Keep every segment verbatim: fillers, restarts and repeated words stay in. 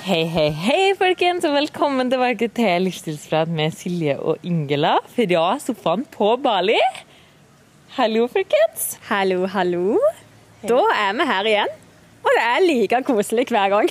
Hei, hei, hei folkens, og velkommen tilbake til Livsstilsprat med Silje og Ingela fra sofaen på Bali. Hallo folkens. Hallo, hallo. Hei. Da er vi her igjen, og det er like koselig hver gang.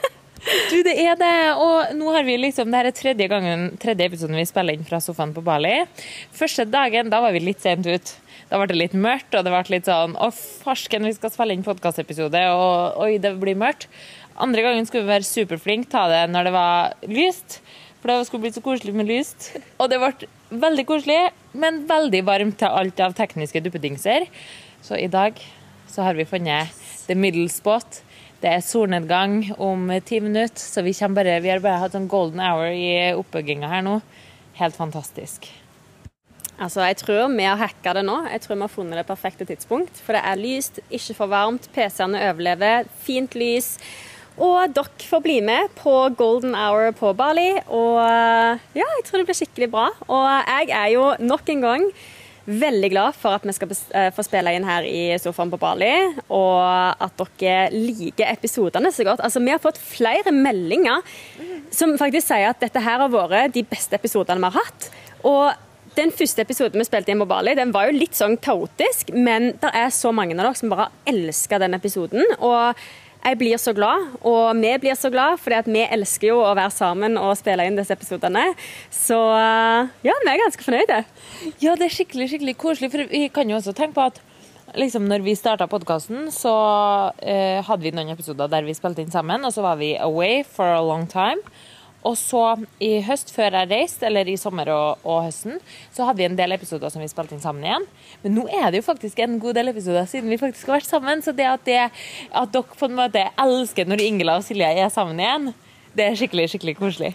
Du, det er det, og nå har vi liksom, det her er tredje gangen, tredje episoden vi spiller inn fra sofaen på Bali. Første dagen, da var vi litt sent ut. Da var det litt mørkt, og det var litt sånn, å farsken, vi skal spille inn podcastepisode, og oi, det blir mørkt. Andre gangen skulle vi være superflink, ta det når det var lyst, for det skulle bli så koselig med lyst. Og det ble veldig koselig, men veldig varmt til alt av tekniske duppedingser. Så i dag så har vi funnet the middle spot. Det er solnedgang om ti minutter, så vi, bare, vi har bare hatt en golden hour i oppbygginga her nå. Helt fantastisk. Altså, jeg tror vi har hacket det nå. Jeg tror vi har funnet det perfekte tidspunkt, for det er lyst, ikke for varmt, P C-ene overlever, fint lys. Og dere får bli med på Golden Hour på Bali, og ja, jeg tror det blir skikkelig bra. Og jeg er jo nok en gang veldig glad for at vi skal få spille inn her i sofaen på Bali, og at dere liker episodene så godt. Altså, vi har fått flere meldinger som faktisk sier at dette her har vært de beste episodene vi har hatt. Og den første episoden vi spilte inn på Bali, den var jo litt sånn kaotisk, men det er så mange av dere som bare elsker den episoden, og jeg blir så glad, og vi blir så glad, fordi at vi elsker jo å være sammen og spille inn disse episodene. Så ja, vi er ganske fornøyde. Ja, det er skikkelig, skikkelig koselig, for vi kan jo også tenke på at liksom, når vi startet podcasten, så eh, hadde vi noen episoder der vi spilte inn sammen, og så var vi away for a long time. Og så i høst, før jeg reiste, eller i sommer og, og høsten, så hadde vi en del episoder som vi spilte inn sammen igjen. Men nå er det jo faktisk en god del episoder siden vi faktisk har vært sammen, så det at, det, at dere på en måte elsker når Ingela og Silje er sammen igjen, det er skikkelig, skikkelig koselig.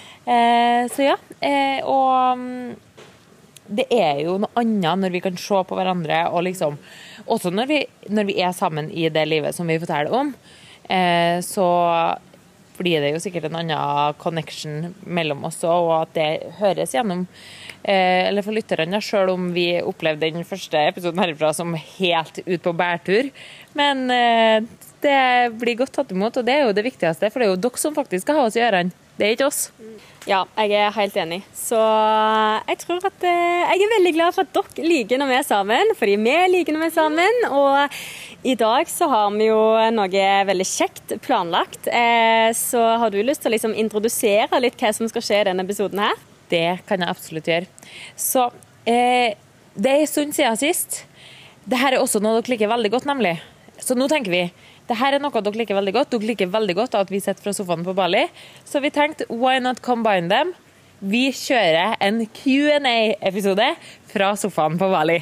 Eh, så ja, eh, og det er jo noe annet når vi kan se på hverandre, og liksom, også når vi, når vi er sammen i det livet som vi forteller om, eh, så blir det jo sikkert en annen connection mellom oss, og at det høres gjennom, eh, eller for lytterne, selv om vi opplevde den første episoden herfra som helt ut på bærtur. Men eh, det blir godt tatt imot, og det er jo det viktigste, for det er jo dere som faktisk skal ha oss i ørene. Det er ikke oss. Ja, jeg er helt enig. Så jeg tror at eh, jeg er veldig glad for at dere liker når vi er sammen, fordi vi liker når vi er sammen, og i dag så har vi jo noe veldig kjekt planlagt. Eh, så har du lyst til å liksom introdusere litt hva som skal skje i denne episoden her? Det kan jeg absolutt gjøre. Så eh, det er en stund siden sist. Dette er også noe dere liker veldig godt, nemlig. Så nå tenker vi, dette er noe dere liker veldig godt. Dere liker veldig godt at vi sitter fra sofaen på Bali. Så vi tenkte, why not combine them? Vi kjører en Q and A-episode fra sofaen på Bali.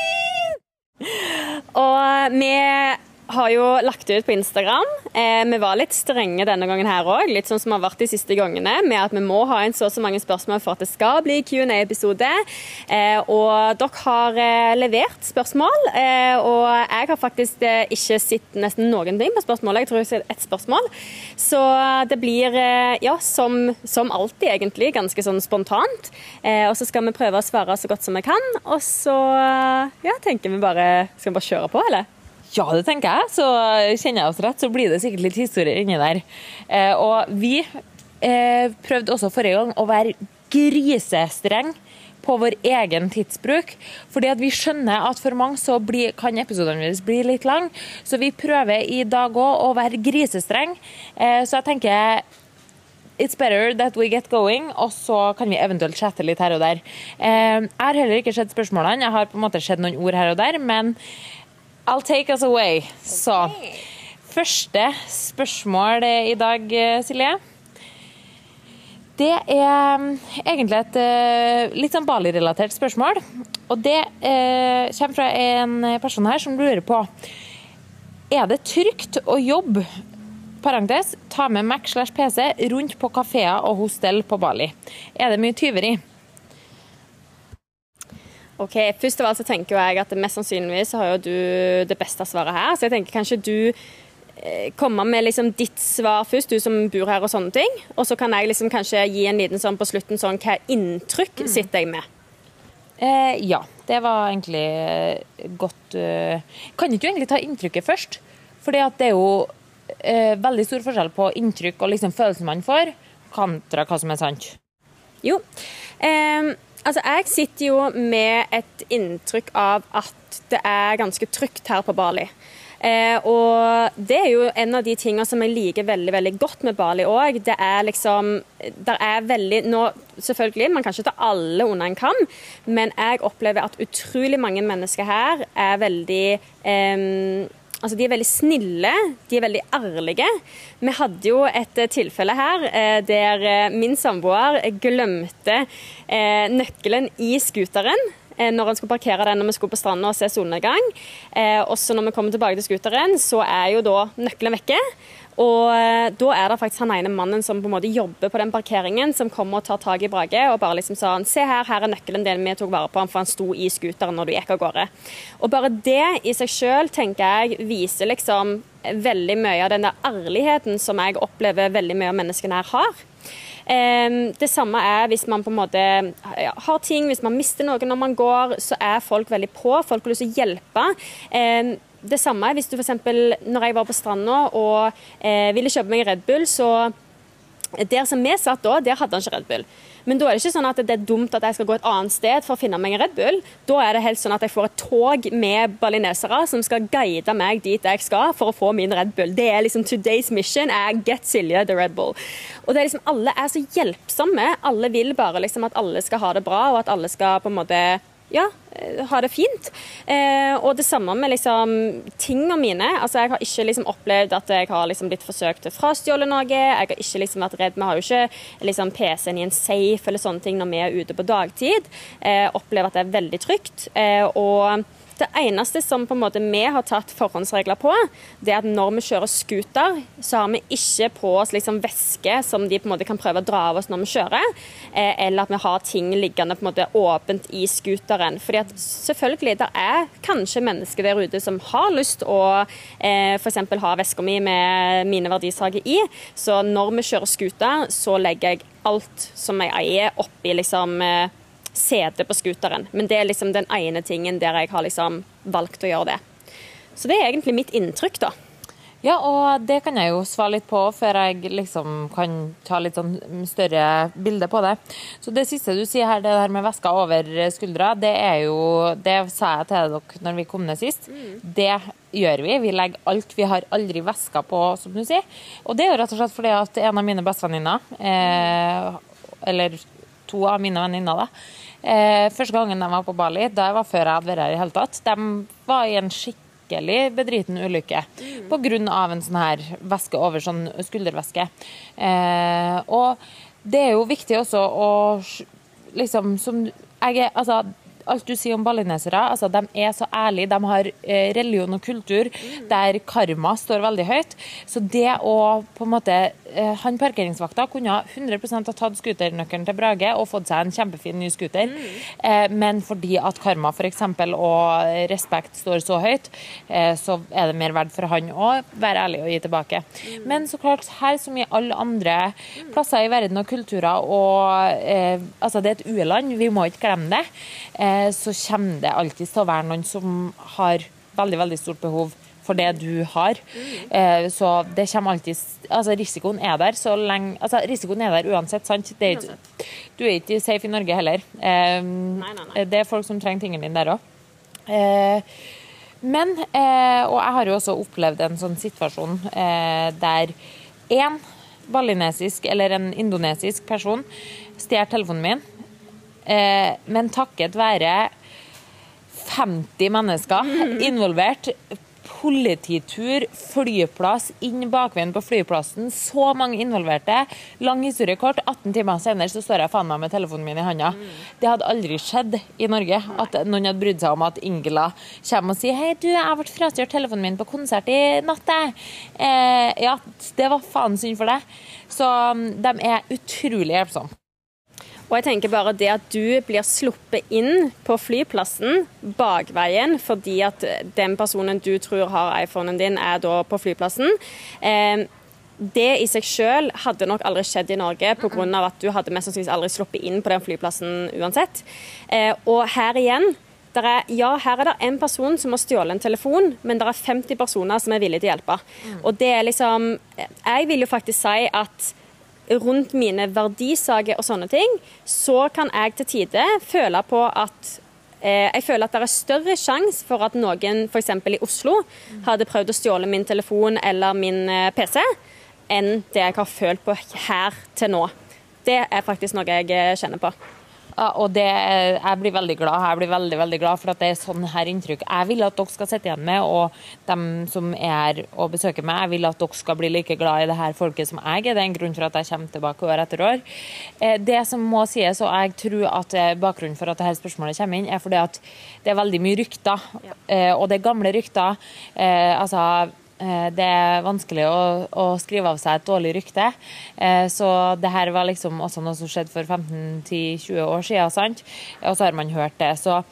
Og vi har jo lagt ut på Instagram. Eh, vi var litt strenge denne gangen her også, litt sånn som har vært de siste gangene, med at vi må ha en så så mange spørsmål for at det skal bli Q and A-episode. Eh, og dere har eh, levert spørsmål, eh, og jeg har faktisk eh, ikke sett nesten noen ting på spørsmålet. Jeg tror jeg har sett ett spørsmål. Så det blir, eh, ja, som, som alltid egentlig, ganske sånn spontant. Eh, og så skal vi prøve å svare så godt som vi kan, og så ja, tenker vi bare, skal vi bare kjøre på, eller? Ja, det tenker jeg. Så kjenner jeg oss rett, så blir det sikkert litt historie inni der. Eh, og vi eh, prøvde også forrige gang å være grisestreng på vår egen tidsbruk, fordi at vi skjønner at for mange så blir, kan episoderne våre bli litt lang, så vi prøver i dag også å være grisestreng. Eh, så jeg tenker it's better that we get going, og så kan vi eventuelt chatte litt her og der. Eh, jeg har heller ikke sett spørsmålene, jeg har på en måte sett noen ord her og der, men I'll take us away. Okay. Så, første spørsmål i dag, Silje. Det er egentlig et litt sånn Bali-relatert spørsmål, og det eh, kommer fra en person her som lurer på, er det trygt å jobbe, parentes, ta med Mac slash P C rundt på kaféer og hostell på Bali? Er det mye tyveri? Ok, først av alt så tenker jeg at mest sannsynligvis har jo du det beste svaret her, så jeg tenker kanskje du eh, kommer med liksom ditt svar først, du som bor her og sånne ting, og så kan jeg liksom kanskje gi en liten sånn på slutten sånn, hva inntrykk sitter jeg med? Eh, ja, det var egentlig godt. Uh, kan ikke du egentlig ta inntrykket først? Fordi at det er jo eh, veldig stor forskjell på inntrykk og liksom følelsen man får, kontra hva som er sant. Jo, eh, altså jeg sitter jo med et inntrykk av at det er ganske trygt her på Bali. Eh, og det er jo en av de tingene som jeg liker veldig, veldig godt med Bali også. Det er liksom, der er veldig, nå selvfølgelig, man kan ikke ta alle under en kam, men jeg opplever at utrolig mange mennesker her er veldig, eh, altså de er veldig snille, de er veldig ærlige. Vi hadde jo et tilfelle her eh, der min samboer glemte eh, nøkkelen i skuteren, når han skulle parkere den når vi skulle på stranden og se solnedgang. Eh, også når vi kommer tilbake til skuteren, så er jo da nøkkelen vekke. Og eh, da er det faktisk han ene mannen som på en måte jobber på den parkeringen, som kommer og tar tag i Brage, og bare liksom sa han, se her, her er nøkkelen den vi tok vare på, for han sto i skuteren når du gikk av gårde. Og bare det i seg selv, tenker jeg, viser liksom veldig mye av den der ærligheten som jeg opplever veldig mye av menneskene her har. Det samme er hvis man på en måte ja, har ting, hvis man mister noe når man går, så er folk veldig på, folk har lyst til å hjelpe. Det samme er hvis du for eksempel, når jeg var på stranda og eh, ville kjøpe meg Red Bull, så der som vi satt da, der hadde han ikke Red Bull. Men da er det ikke sånn at det er dumt at jeg skal gå et annet sted for å finne meg en Red Bull. Da er det helt sånn at jeg får et tog med balinesere som skal guide meg dit jeg skal for å få min Red Bull. Det er liksom today's mission er get Silje the Red Bull. Og det er liksom, alle er så hjelpsomme. Alle vil bare liksom at alle skal ha det bra, og at alle skal på en måte ja, ha det fint. Eh, og det samme med liksom tingene mine. Altså, jeg har ikke liksom opplevd at jeg har liksom blitt forsøkt til frastjåle noe. Jeg har ikke liksom vært redd. Vi har jo ikke liksom P C-en i en safe eller sånne ting når vi er ute på dagtid. Eh, opplever at det er veldig trygt. Eh, og det eneste som på en måte vi har tatt forhåndsregler på, det er at når vi kjører scooter, så har vi ikke på oss liksom væske som de på en måte kan prøve å dra av oss når vi kjører, eh, eller at vi har ting liggende på en måte åpent i scooteren. Fordi at selvfølgelig, det er kanskje mennesker der ute som har lyst å eh, for eksempel ha veska mi med mine verdisaker i, så når vi kjører scooter, så legger jeg alt som jeg eier oppi liksom eh, sete på skuteren, men det er liksom den ene tingen der jeg har liksom valgt å gjøre det. Så det er egentlig mitt inntrykk da. Ja, og det kan jeg jo svare litt på før jeg liksom kan ta litt sånn større bilde på det. Så det siste du sier her, det her med veska over skuldra, det er jo, det sa jeg til dere når vi kom ned sist. Mm. Det gjør vi, vi legger alt, vi har aldri veska på, som du sier. Og det er jo rett og slett fordi at en av mine bestevenninner, eh, eller to av mine venninner da, Eh, første gangen de var på Bali, det var før jeg hadde vært her i hele tatt, de var i en skikkelig bedriten ulykke mm. på grunn av en sånn her væske over, sånn skuldervæske. Eh, og det er jo viktig også å liksom, som jeg er, altså alt du sier om balinesere, altså de er så ærlige, de har eh, religion og kultur mm. der karma står veldig høyt, så det å på en måte, eh, han parkeringsvakta kunne hundre prosent ha tatt skuternøkkelen til Brage og fått seg en kjempefin ny skuter, mm. eh, men fordi at karma for eksempel og respekt står så høyt, eh, så er det mer verdt for han å være ærlig og gi tilbake. Mm. Men så klart, her som i alle andre mm. plasser i verden og kulturer, og eh, altså det er et u-land, vi må ikke glemme det, eh, så kommer det alltid til å være noen som har veldig, veldig stort behov for det du har. Mm. Så det kommer alltid, altså risikoen er der så lenge, altså risikoen er der uansett, sant? Det er ikke, du er ikke safe i Norge heller. Nei, nei, nei. Det er folk som trenger tingene dine der også. Men, og jeg har jo også opplevd en sånn situasjon der en balinesisk eller en indonesisk person stjal telefonen min, Eh, men takket være femti mennesker involvert, polititur, flyplass, inn bakveien på flyplassen, så mange involverte, lang historiekort, atten timer senere så står jeg faen meg med telefonen min i handa. Mm. Det hadde aldri skjedd i Norge, at noen hadde brydd seg om at Ingela kommer og sier, hei du, jeg har vært frastjålet telefonen min på konsert i natt. Eh, ja, det var faen synd for deg. Så de er utrolig hjelpsomme. Og jeg tenker bare det at du blir sluppet inn på flyplassen bakveien fordi at den personen du tror har iPhonen din er da på flyplassen. Eh, det i seg selv hadde nok aldri skjedd i Norge på grunn av at du hadde mest sannsynligvis aldri sluppet inn på den flyplassen uansett. Eh, og her igjen, der er, ja, her er det en person som har stjålet en telefon, men det er femti personer som er villige til å hjelpe. Mm. Og det er liksom, jeg vil jo faktisk si at rundt mine verdisager og sånne ting, så kan jeg til tide føle på at eh, jeg føler at det er større sjans for at noen, for eksempel i Oslo, mm. hadde prøvd å stjåle min telefon eller min eh, P C, enn det jeg har følt på her til nå. Det er faktisk noe jeg kjenner på. Ja, og det, jeg blir veldig glad, jeg blir veldig, veldig glad for at det er sånn her inntrykk. Jeg vil at dere skal sitte igjen med, og dem som er og besøker meg, jeg vil at dere skal bli like glad i det her folket som jeg er. Det er en grunn for at jeg kommer tilbake år etter år. Det som må sies, og jeg tror at bakgrunnen for at dette spørsmålet kommer inn, er fordi at det er veldig mye rykter, ja. Og det er gamle rykter, altså det er vanskelig å, å skrive av seg et dårlig rykte. Så det her var liksom også noe som skjedde for femten til tjue år siden, sant? Og så har man hørt det. Så,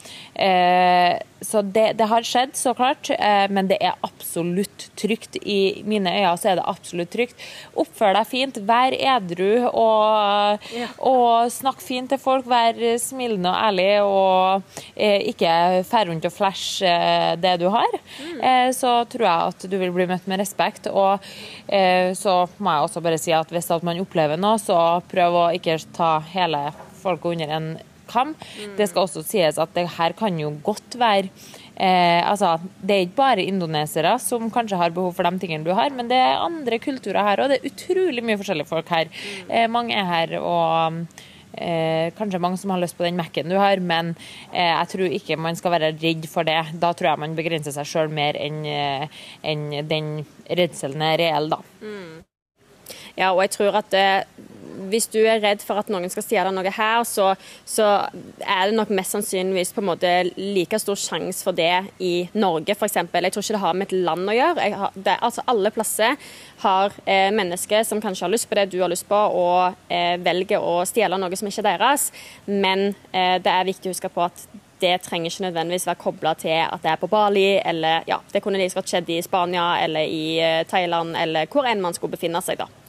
eh, så det, det har skjedd, så klart, eh, men det er absolutt trygt. I mine øyne så er det absolutt trygt. Oppfør deg fint, vær edru, og, ja. og snakk fint til folk, vær smilende og ærlig, og eh, ikke fær rundt og flash eh, det du har. Mm. Eh, så tror jeg at du vil bli møtt med respekt, og eh, så må jeg også bare si at hvis at man opplever noe, så prøv å ikke ta hele folket under en kam. Mm. Det skal også sies at det her kan jo godt være eh, altså, det er ikke bare indonesere som kanskje har behov for de tingene du har, men det er andre kulturer her, og det er utrolig mye forskjellige folk her. Mm. Eh, mange er her, og Eh, kanskje mange som har lyst på den Mac-en du har, men eh, jeg tror ikke man skal være redd for det. Da tror jeg man begrenser seg selv mer enn eh, enn den redselen er reell, da. Mm. Ja, og jeg tror at eh, hvis du er redd for at noen skal stjele noe her, så, så er det nok mest sannsynligvis på en måte like stor sjanse for det i Norge, for eksempel. Jeg tror ikke det har med et land å gjøre. Jeg har, det, altså alle plasser har eh, mennesker som kanskje har lyst på det du har lyst på, og eh, velger å stjele noe som ikke er deres. Men eh, det er viktig å huske på at det trenger ikke nødvendigvis være koblet til at det er på Bali, eller ja, det kunne like godt skjedd i Spania, eller i eh, Thailand, eller hvor enn man skulle befinne seg da.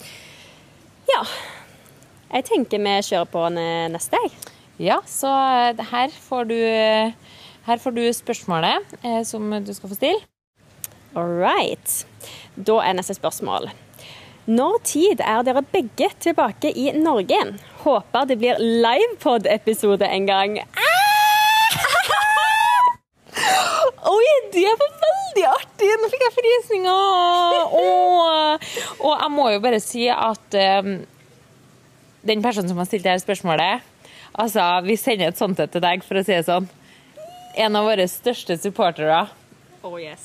Ja, jeg tenker vi kjører på neste dag. Ja, så her får du, her får du spørsmålet eh, som du skal få stille. Alright. Da er neste spørsmål. Når tid er dere begge tilbake i Norge? Håper det blir livepod-episode en gang. Oi, det var veldig artig! Nå fikk jeg frysninger! Og, og jeg må jo bare si at um, den personen som har stilt dette spørsmålet, altså, vi sender et sånt til deg, for å si det sånn. En av våre største supportere. Oh, yes.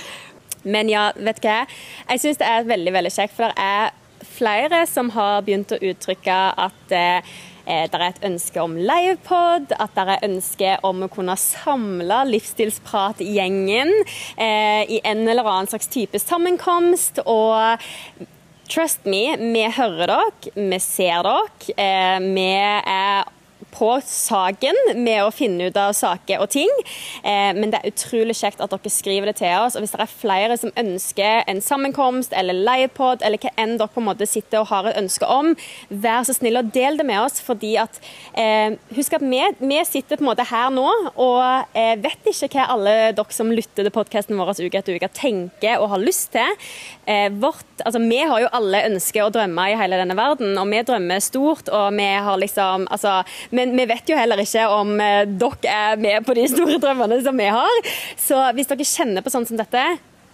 Men ja, vet du hva? Jeg synes det er veldig, veldig kjekt, for det er flere som har begynt å uttrykke at eh, det er et ønske om livepod, at det er ønske om å kunne samle livsstilsprat-gjengen eh, i en eller annen slags type sammenkomst, og trust me, vi hører dere, vi ser dere, eh, vi er på saken med å finne ut av saker og ting, eh, men det er utrolig kjekt at dere skriver det til oss, og hvis det er flere som ønsker en sammenkomst eller livepod, eller hva enn dere på en måte sitter og har et ønske om, vær så snill og del det med oss, fordi at eh, husk at vi, vi sitter på en måte her nå, og eh, vet ikke hva alle dere som lytter til podcasten vår uke etter uke tenker og har lyst til. Eh, vårt, altså vi har jo alle ønsker og drømmer i hele denne verden, og vi drømmer stort, og vi har liksom, altså, men vi vet jo heller ikke om eh, dere er med på de store drømmene som vi har. Så hvis dere kjenner på sånn som dette,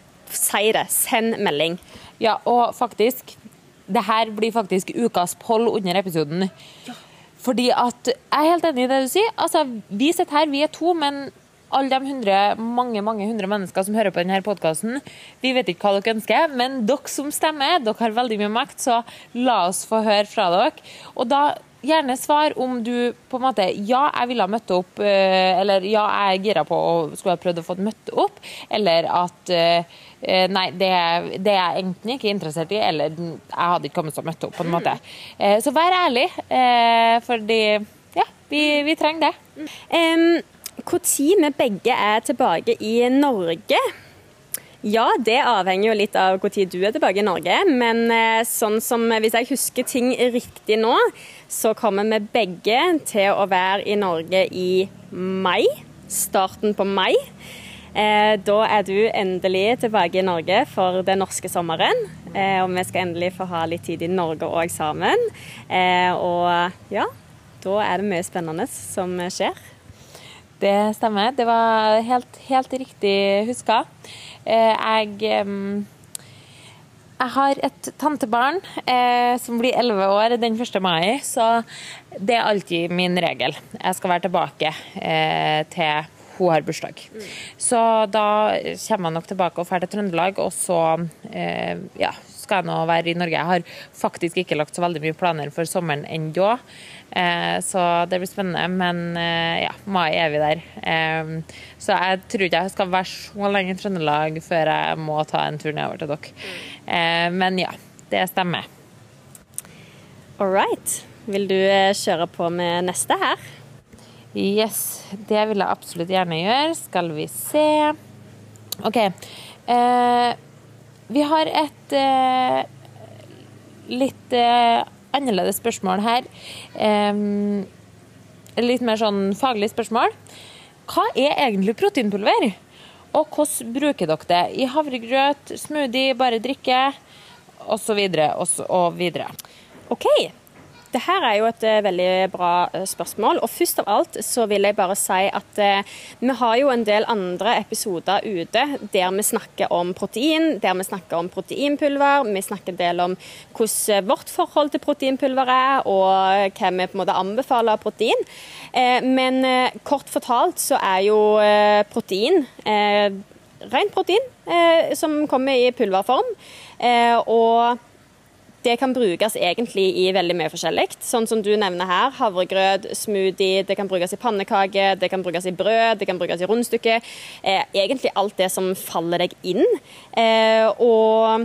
si det, send melding. Ja, og faktisk, det her blir faktisk ukas poll under episoden. Ja. Fordi at, jeg er helt enig i det du sier, altså, vi sitter her, vi er to, men alle de hundre, mange, mange hundre mennesker som hører på denne podcasten, vi vet ikke hva dere ønsker, men dere som stemmer, dere har veldig mye makt, så la oss få høre fra dere. Og da gjerne svar om du på en måte, ja, jeg ville ha møtt opp, eller ja, jeg er gira på å skulle ha prøvd å få møtt opp, eller at nei, det, det er jeg enten ikke interessert i, eller jeg hadde ikke kommet til å møte opp på en måte. Så vær ærlig, fordi ja, vi, vi trenger det. Um, hvor tid vi begge er tilbake i Norge? Ja, det avhenger jo litt av hvor tid du er tilbake i Norge, men sånn som, hvis jeg husker ting riktig nå, så kommer vi begge til å være i Norge i mai, starten på mai. Eh, da er du endelig tilbake i Norge for den norske sommeren. Eh, og vi skal endelig få ha litt tid i Norge også sammen. Eh, og ja, da er det mye spennende som skjer. Det stemmer. Det var helt, helt riktig huska. Eh, jeg... Um Jeg har et tantebarn eh, som blir elleve år den første mai, så det er alltid min regel. Jeg skal være tilbake eh, til hun har bursdag. Mm. Så da kommer jeg nok tilbake og drar til Trøndelag, og så eh, ja, skal jeg nå være i Norge. Jeg har faktisk ikke lagt så veldig mye planer for sommeren ennå, eh, så det blir spennende, men eh, ja, mai er vi der. Eh, så jeg tror ikke jeg skal være så lenge i Trøndelag før jeg må ta en tur nedover til dere. Mm. Eh, men ja, det stemmer. All right. Vil du kjøre på med neste her? Yes, det vil jeg absolutt gjerne gjøre. Skal vi se. Ok. Eh, vi har et eh, litt eh, annerledes spørsmål her. Eh, litt mer sånn faglig spørsmål. Hva er egentlig proteinpulver? Og hvordan bruker dere det? I havregrøt, smoothie, bare drikke, og så videre, og så og videre. Ok. Det her er jo et uh, veldig bra uh, spørsmål, og først av alt så vil jeg bare si at uh, vi har jo en del andre episoder ute der vi snakker om protein, der vi snakker om proteinpulver, vi snakker en del om hvordan vårt forhold til proteinpulver er, og hva vi på en måte anbefaler av protein. Uh, men uh, kort fortalt så er jo uh, protein, uh, rent protein, uh, som kommer i pulverform, uh, og det kan brukes egentlig i veldig mye forskjellig. Sånn som du nevner her, havregrøt, smoothie, det kan brukes i pannekake, det kan brukes i brød, det kan brukes i rundstykke. Eh, egentlig alt det som faller deg inn. Eh, og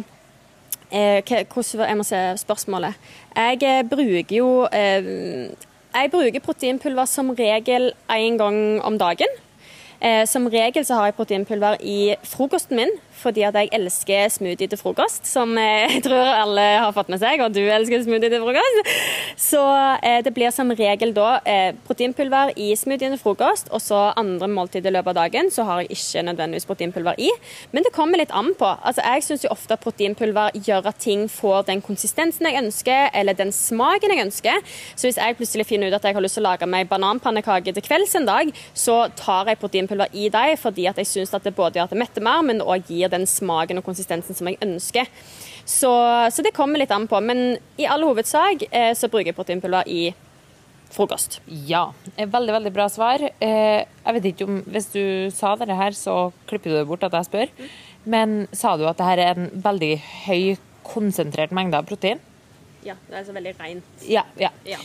eh, hvordan, jeg må se spørsmålet. Jeg eh, bruker jo, eh, jeg bruker proteinpulver som regel en gang om dagen. Eh, som regel så har jeg proteinpulver i frokosten min, fordi at jeg elsker smoothie til frokost, som eh, jeg tror alle har fått med seg, og du elsker smoothie til frokost. Så eh, det blir som regel da eh, proteinpulver i smoothien til frokost, og så andre måltider i løpet av dagen, så har jeg ikke nødvendigvis proteinpulver i. Men det kommer litt an på. Altså, jeg synes jo ofte at proteinpulver gjør at ting får den konsistensen jeg ønsker, eller den smaken jeg ønsker. Så hvis jeg plutselig finner ut at jeg har lyst til å lage meg bananpannekake til kvelds en dag, så tar jeg proteinpulver i deg, fordi at jeg synes at det både gjør at det metter mer, men også gir den smaken og konsistensen som jeg ønsker. Så, så det kommer litt an på, men i all hovedsak eh, så bruker jeg proteinpulver i frokost. Ja, veldig, veldig bra svar. Eh, jeg vet ikke om, hvis du sa det her, så klipper du det bort at jeg spør, mm. men sa du at det her er en veldig høy konsentrert mengde av protein? Ja, det er så veldig rent. Ja, ja. ja.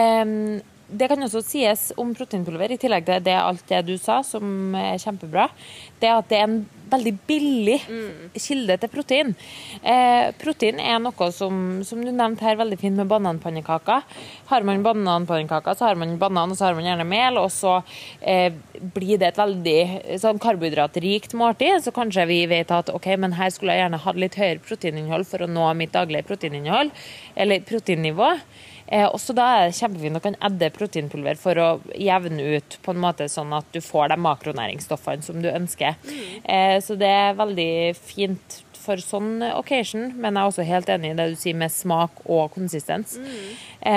Eh, Det kan også sies om proteinpulver, i tillegg til det, alt det du sa, som er kjempebra, det er at det er en veldig billig mm. kilde til protein. Eh, protein er noe som, som du nevnte her, veldig fint med bananpannekaker. Har man bananpannekaker, så har man banan, og så har man gjerne mel, og så eh, blir det et veldig sånn karbohydratrikt måltid, så kanskje vi vet at, ok, men her skulle jeg gjerne hatt litt høyere proteininnhold for å nå mitt daglige proteininnhold, eller proteinnivå. Eh, også da er det kjempefint å kan adde proteinpulver for å jevne ut på en måte sånn at du får de makronæringsstoffene som du ønsker. Mm. Eh, så det er veldig fint for sånn occasion, men jeg er også helt enig i det du sier med smak og konsistens. Mm.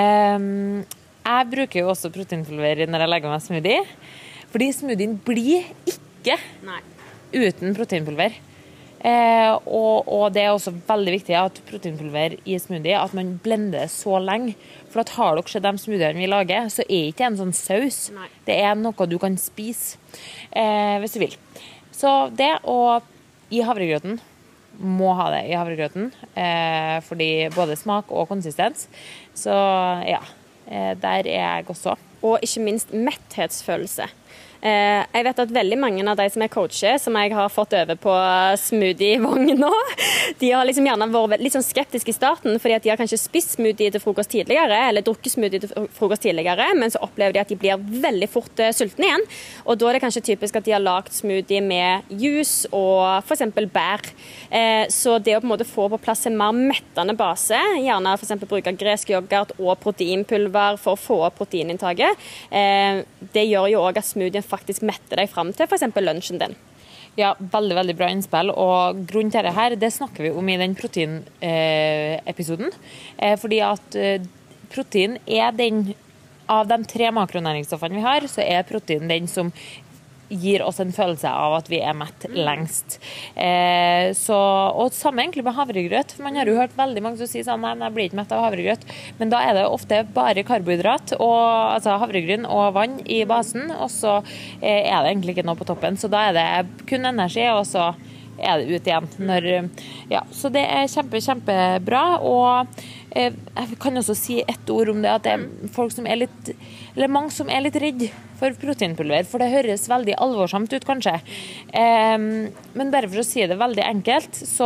Eh, jeg bruker jo også proteinpulver når jeg legger meg smoothie, fordi smoothien blir ikke Nei. uten proteinpulver. Eh, og, og det er også veldig viktig at proteinpulver i smoothie, at man blender så lenge. For at har dere sett de smoothiene vi lager, så er ikke en sånn saus. Nei. Det er noe du kan spise, eh, hvis du vil. Så det, og i havregrøten, må ha det i havregrøten, eh, fordi både smak og konsistens. Så ja, eh, der er jeg også. Og ikke minst metthetsfølelse. Eh, jeg vet at veldig mange av de som er coacher, som jeg har fått over på smoothie-vogn nå, de har liksom gjerne vært litt sånn skeptiske i starten, fordi at de har kanskje spist smoothie til frokost tidligere, eller drukket smoothie til frokost tidligere, men så opplever de at de blir veldig fort uh, sultne igjen. Og da er det kanskje typisk at de har lagt smoothie med juice og for eksempel bær. Eh, så det å på en måte få på plass en mer mettende base, gjerne for eksempel bruke gresk yoghurt og proteinpulver for å få opp proteininntaket, eh, det gjør jo også at smoothien faktisk mette deg frem til for eksempel lunsjen din. Ja, veldig, veldig bra innspill, og grunnen til det her, det snakker vi om i den protein-episoden, eh, fordi at eh, protein er den, av de tre makronæringsstoffene vi har, så er protein den som gir oss en følelse av at vi er mett lengst. Eh, så, og samme egentlig med havregrøt. Man har jo hørt veldig mange som sier sånn, nei, jeg blir ikke mett av havregrøt. Men da er det ofte bare karbohydrat, og, altså havregryn og vann i basen, og så eh, er det egentlig ikke noe på toppen. Så da er det kun energi, og så er det ut igjen. Når, ja, så det er kjempe, kjempebra, og eh, jeg kan også si ett ord om det, at det er folk som er litt, eller mange som er litt redd for proteinpulver, for det høres veldig alvorsomt ut kanskje. Eh, men bare for å si det veldig enkelt, så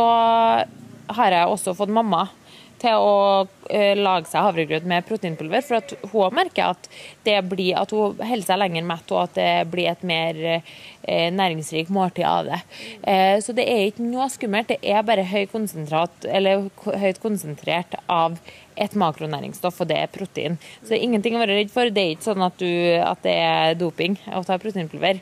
har jeg også fått mamma til å eh, lage seg havregrøt med proteinpulver, for at hun merker at det blir, at hun holder seg lenger mett, og at det blir et mer eh, næringsrik måltid av det. Eh, så det er ikke noe skummelt, det er bare høy konsentrat, eller høyt konsentrert av et makronæringsstoff, og det er protein. Så det er ingenting å være redd for, det er ikke sånn at, du, at det er doping å ta proteinpulver.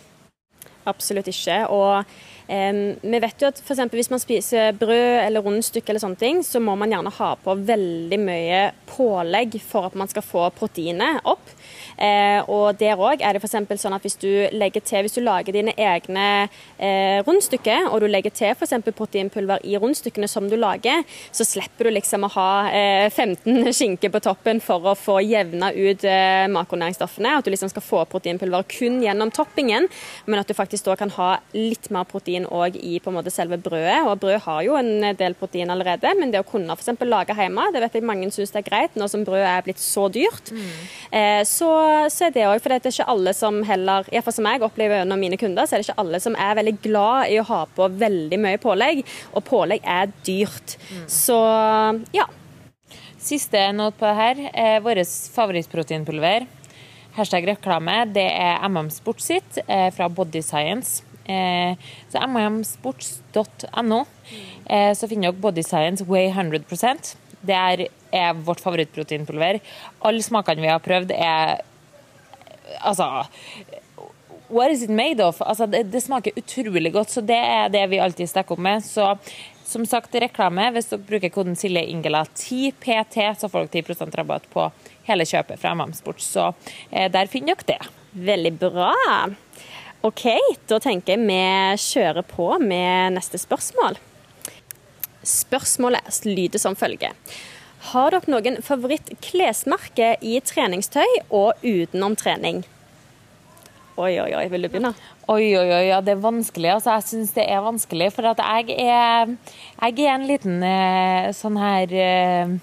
Absolutt ikke, og Um, vi vet jo at for eksempel hvis man spiser brød eller rundstykke eller sånne ting, så må man gjerne ha på veldig mye pålegg for at man skal få proteinet opp. Eh, og der også er det for eksempel sånn at hvis du legger til, hvis du lager dine egne eh, rundstykker, og du legger til for eksempel proteinpulver i rundstykkene som du lager, så slipper du liksom å ha eh, femten skinker på toppen for å få jevna ut eh, makronæringsstoffene, at du liksom skal få proteinpulver kun gjennom toppingen, men at du faktisk da kan ha litt mer protein også i på en måte selve brødet, og brød har jo en del protein allerede, men det å kunne for eksempel lage hjemme, det vet jeg mange synes det er greit, nå som brød er blitt så dyrt. Mm. Eh, så, så er det også, for det er ikke alle som heller, i hvert fall som jeg opplever gjennom mine kunder, så er det ikke alle som er veldig glad i å ha på veldig mye pålegg, og pålegg er dyrt. Mm. Så, ja. Siste note på det her, eh, våres favorittproteinpulver, hashtag reklame, det er M M Sport sitt eh, fra Body Science. Eh, så m m sports dot n o eh, så finner dere Body Science Whey hundre prosent. Det er, er vårt favorittproteinpulver. Alle smakene vi har prøvd er altså what is it made of? Altså, det, det smaker utrolig godt, så det er det vi alltid stekker opp med. Så som sagt, reklame, hvis dere bruker koden Silje Ingela ti P T, så får dere ti prosent rabatt på hele kjøpet fra M M Sport. Så eh, der finner dere det. Veldig bra. Ok, da tenker jeg vi kjører på med neste spørsmål. Spørsmålet lyder som følger. Har dere noen favorittklesmerke i treningstøy og utenom trening? Oi, oi, oi, vil du begynne? Oi, oi, oi, ja, det er vanskelig. Altså, jeg synes det er vanskelig, for at jeg er, jeg er en liten eh, sånn her eh,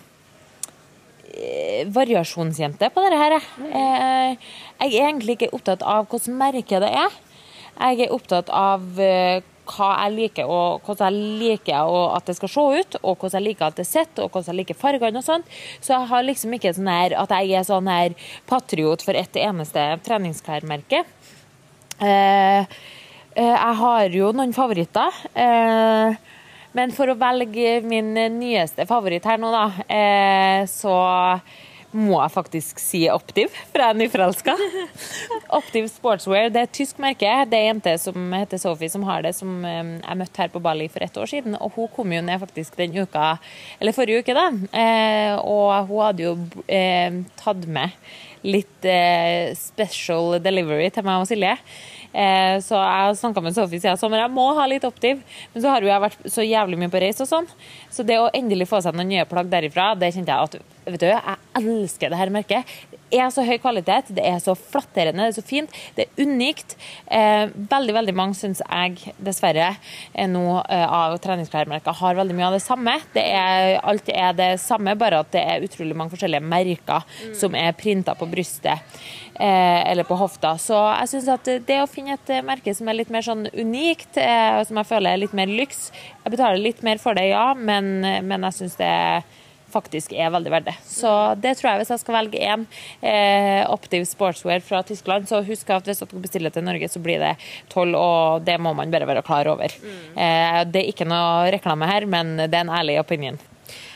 variasjonsjente på dette her. Eh, jeg er egentlig ikke opptatt av hvordan merke det er. Jeg er opptatt av uh, hva jeg liker, og hvordan jeg liker og at det skal se ut, og hvordan jeg liker at det sitter, og hvordan jeg liker fargene og sånt. Så jeg har liksom ikke sånn her, at jeg er sånn her patriot for et eneste treningsklærmerke. Uh, uh, jeg har jo noen favoritter, uh, men for å velge min nyeste favoritt her nå da, uh, så må jeg faktisk si Optiv, for jeg er nyforelsket. Optiv Sportswear, det er et tysk merke. Det er en jente som heter Sophie som har det, som jeg møtte her på Bali for ett år siden, og hun kom jo ned faktisk den uka, eller forrige uke da, eh, og hun hadde jo eh, tatt med litt eh, special delivery til meg og Silje. Eh, så jeg snakket med Sophie siden sommer, jeg må ha litt Optiv, men så har jo jeg vært så jævlig mye på reis og sånn, så det å endelig få seg noen nye plagg derifra, det kjente jeg at, vet du, jeg elsker det her merket. Det er så høy kvalitet, det er så flatterende, det er så fint, det er unikt. Eh, veldig, veldig mange synes jeg, dessverre, er nå eh, av treningsklærmerker har veldig mye av det samme. Det er, alt er det samme, bare at det er utrolig mange forskjellige merker mm. som er printet på brystet eh, eller på hofta. Så jeg synes at det å finne et merke som er litt mer sånn unikt, eh, som jeg føler er litt mer lyks, jeg betaler litt mer for det, ja, men, men jeg synes det faktisk er veldig verdt det. Så det tror jeg hvis jeg skal velge en eh, Optiv Sportswear fra Tyskland, så husk at hvis dere bestiller til Norge, så blir det toll, og det må man bare være klar over. Mm. Eh, det er ikke noe reklame her, men det er en ærlig opinion.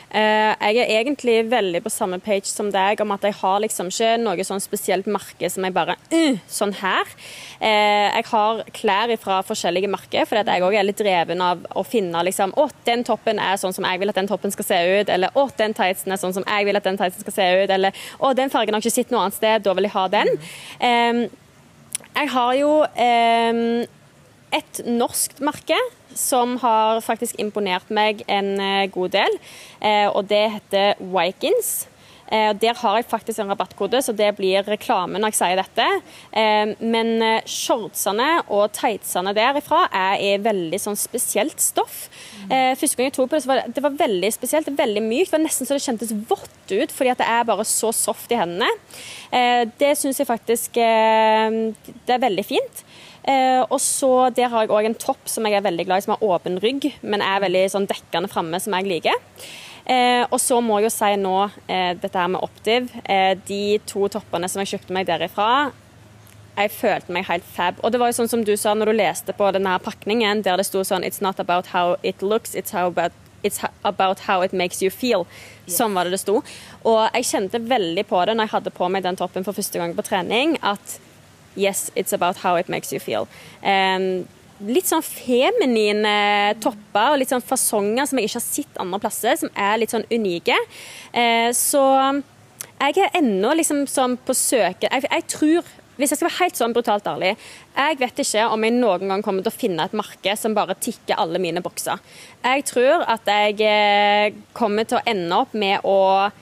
Jeg er egentlig veldig på samme page som deg, om at jeg har liksom ikke noe sånn spesielt merke som jeg bare, uh, sånn her. Jeg har klær fra forskjellige merker, for jeg også er litt dreven av å finne liksom, å, den toppen er sånn som jeg vil at den toppen skal se ut, eller å, den tightsen er sånn som jeg vil at den tightsen skal se ut, eller å, den fargen har ikke sett noe annet sted, da vil jeg ha den. Mm. Jeg har jo eh, et norsk merke som har faktisk imponert meg en god del, eh, og det heter Wykins. Eh, der har jeg faktisk en rabattkode, så det blir reklame når jeg sier dette. Eh, men shortsene og tightsene derifra er i veldig sånn spesielt stoff. Eh, første gang jeg tok på det, så var det, det var veldig spesielt, veldig mykt. Det var nesten så det kjentes vått ut, fordi at det er bare så soft i hendene. Eh, det synes jeg faktisk eh, det er veldig fint. Eh, og så der har jeg også en topp som jeg er veldig glad i, som har åpen rygg, men er veldig sånn dekkende fremme, som jeg liker. Eh, og så må jeg jo si nå, eh, dette her med Optiv, eh, de to toppene som jeg kjøpte meg derifra, jeg følte meg helt fab. Og det var jo sånn som du sa når du leste på denne pakningen, der det stod sånn, it's not about how it looks, it's, how about, it's about how it makes you feel. Yes. Sånn var det det stod. Og jeg kjente veldig på det når jeg hadde på meg den toppen for første gang på trening, at yes, it's about how it makes you feel. Um, litt sånn feminine topper og litt sånn fasonger som jeg ikke har sett andre plasser, som er litt sånn unike. Eh, så jeg er ennå liksom sånn på søken. Jeg, jeg tror, hvis jeg skal være helt sånn brutalt ærlig, jeg vet ikke om jeg noen gang kommer til å finne et marked som bare tikker alle mine bokser. Jeg tror at jeg kommer til å ende opp med å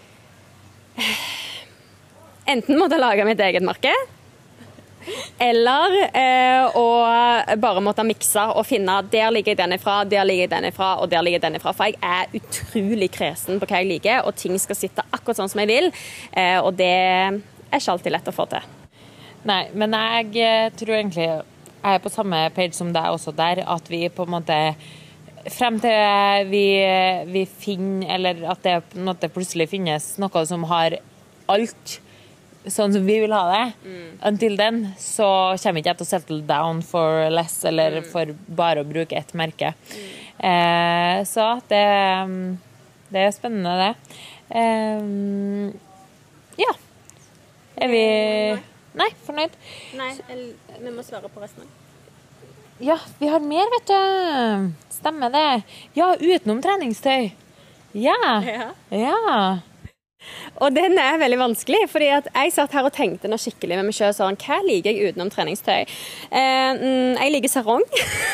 enten måtte lage mitt eget marked, eller eh, å bare måtte mikse og finne der ligger den ifra, der ligger den ifra og der ligger den ifra. For jeg er utrolig kresen på hva jeg liker, og ting skal sitte akkurat sånn som jeg vil. Eh, og det er ikke alltid lett å få til. Nei, men jeg tror egentlig jeg er på samme page som deg også der, at vi på en måte frem til vi, vi finner, eller at det på en måte plutselig finnes noe som har alt sånn som vi vil ha det, mm. until den, så kommer ikke jeg til å settle down for less, eller mm. for bare å bruke ett merke. Mm. Eh, så det, det er spennende det. Eh, ja. Er vi... Nei, fornøyd? Nei, vi må svare på resten. Ja, vi har mer, vet du. Stemmer det. Ja, utenom treningstøy. Ja. Ja. Ja. Og den er veldig vanskelig, fordi at jeg satt her og tenkte noe skikkelig med meg selv, sånn, hva liker jeg utenom treningstøy? Eh, jeg liker sarong.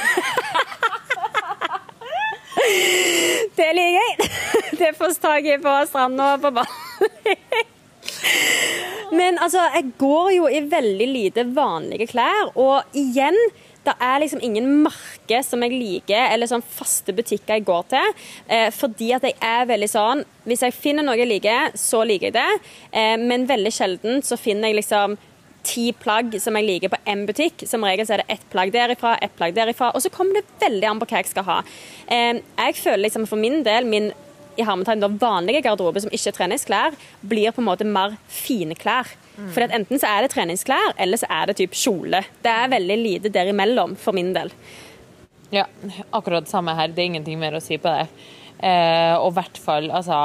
Det liker jeg. Det får tak i på stranden og på banen. Men altså, jeg går jo i veldig lite vanlige klær, og igjen, det er liksom ingen marke som jeg liker, eller sånn faste butikker jeg går til, eh, fordi at jeg er veldig sånn, hvis jeg finner noe jeg liker, så liker jeg det, eh, men veldig sjelden så finner jeg liksom ti plagg som jeg liker på en butikk. Som regel så er det ett plagg derifra, ett plagg derifra, og så kommer det veldig an på hva jeg skal ha. Eh, jeg føler liksom for min del, min i hermetegn da vanlige garderobe som ikke er treningsklær, blir på en måte mer fine klær. Mm. For enten så er det treningsklær, eller så er det typ kjole. Det er veldig lite derimellom for min del. Ja, akkurat det samme her. Det er ingenting mer å si på det. Eh, og i hvert fall, altså,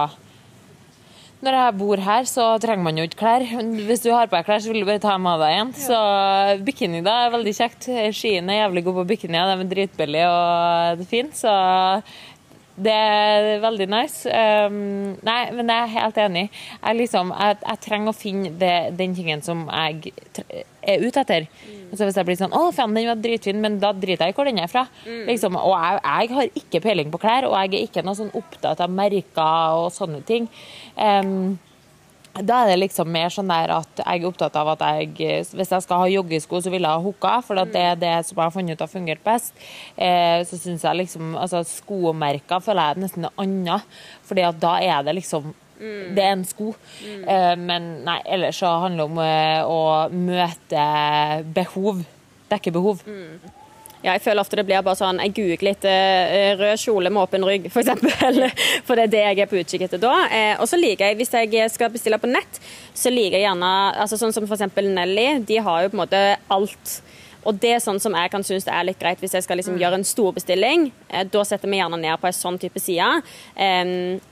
når jeg bor her, så trenger man jo ikke klær. Hvis du har på deg klær, så vil du bare ta dem av deg igjen. Ja. Så bikini da er veldig kjekt. Skien er jævlig god på bikini, de er dritbillig og det er fint, så det er veldig nice. Um, nei, men jeg er helt enig. Jeg, liksom, jeg, jeg trenger å finne det, den tingen som jeg er ute etter. Mm. Så hvis jeg blir sånn, å faen, den var dritfin, men da driter jeg i hvor den er fra. Mm. Liksom, og jeg, jeg har ikke peiling på klær, og jeg er ikke noe sånn opptatt av merker og sånne ting. Um, Da er det liksom mer sånn der at jeg er opptatt av at jeg, hvis jeg skal ha joggesko, så vil jeg ha hukka, for det er det som jeg har funnet ut har fungert best. Eh, så synes jeg liksom, altså skomerker føler jeg nesten noe annet, fordi at da er det liksom, mm. det er en sko. Mm. Eh, men nei, ellers så handler det om eh, å møte behov, dekke behov. Mm. Ja, jeg føler ofte det blir bare sånn, jeg googler litt uh, rød kjole med åpen rygg, for eksempel, for det er det jeg er på utkikk etter da. Eh, og så liker jeg, hvis jeg skal bestille på nett, så liker jeg gjerne, altså sånn som for eksempel Nelly, de har jo på en måte alt. Og det er sånn som jeg kan synes det er litt greit hvis jeg skal liksom mm. gjøre en stor bestilling. Eh, da setter vi gjerne ned på en sånn type side. Eh,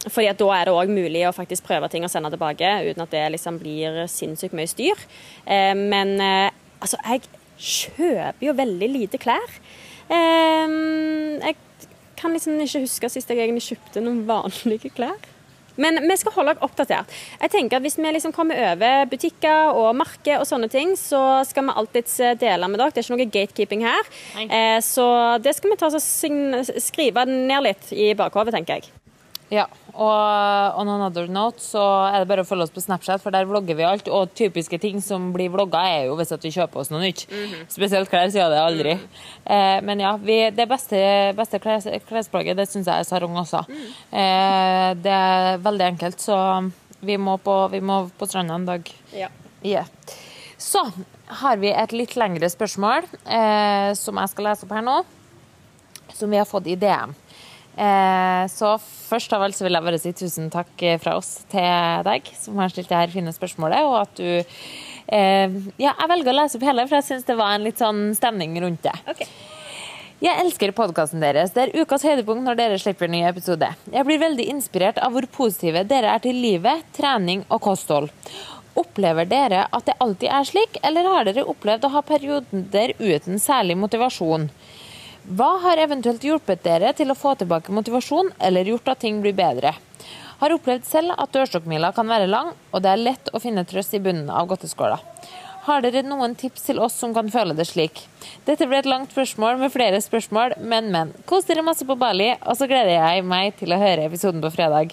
fordi at da er det også mulig å faktisk prøve ting og sende tilbake, uten at det liksom blir sinnssykt mye styr. Eh, men eh, altså, jeg kjøper jo veldig lite klær. Eh, jeg kan liksom ikke huske sist jeg egentlig kjøpte noen vanlige klær. Men vi skal holde dere oppdatert. Jeg tenker at hvis vi liksom kommer over butikker og marked og sånne ting, så skal vi alltid dele med dere. Det er ikke noe gatekeeping her. Eh, så det skal vi ta og skrive ned litt i bakhodet, tenker jeg. Ja, og on another note så er det bare å følge oss på Snapchat, for der vlogger vi alt, og typiske ting som blir vlogget er jo hvis at vi kjøper oss noe nytt. Mm-hmm. Spesielt klær sier det aldri. Mm. Eh, men ja, vi, det beste, beste kles, klesplagget, det synes jeg er sarong også. Mm. Eh, det er veldig enkelt, så vi må på, vi må på stranda en dag. Ja. Yeah. Så har vi et litt lengre spørsmål, eh, som jeg skal lese opp her nå, som vi har fått i D M. Eh, så først av alt så vil jeg bare si tusen takk fra oss til deg som har stilt det her fine spørsmålet, og at du eh, ja, jeg velger å lese opp hele, for jeg synes det var en litt sånn stemning rundt det. Okay. Jeg elsker podcasten deres. Det er ukas høydepunkt når dere slipper en ny episode. Jeg blir veldig inspirert av hvor positive dere er til livet, trening og kosthold. Opplever dere at det alltid er slik, eller har dere opplevd å ha perioder uten særlig motivasjon? Hva har eventuelt hjulpet dere til å få tilbake motivasjon, eller gjort at ting blir bedre? Har opplevd selv at dørstokkmila kan være lang, og det er lett å finne trøst i bunnen av godteskåla. Har dere noen tips til oss som kan føle det slik? Dette ble et langt spørsmål med flere spørsmål, men, men. Kos dere masse på Bali, og så gleder jeg meg til å høre episoden på fredag.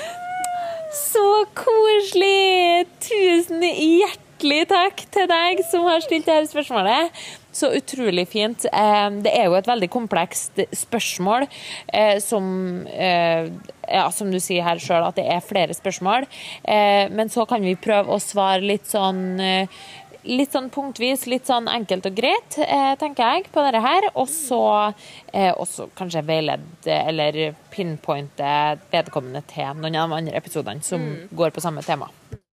Så koselig! Tusen hjertelig takk til deg som har stilt dette spørsmålet. Så utrolig fint. Det er jo et veldig komplekst spørsmål, som, ja, som du sier her selv, at det er flere spørsmål. Men så kan vi prøve å svare litt sånn, litt sånn punktvis, litt sånn enkelt og greit, tenker jeg, på dette her. Og så også kanskje veilede eller pinpointe vedkommende til noen av de andre episodene som mm. går på samme tema.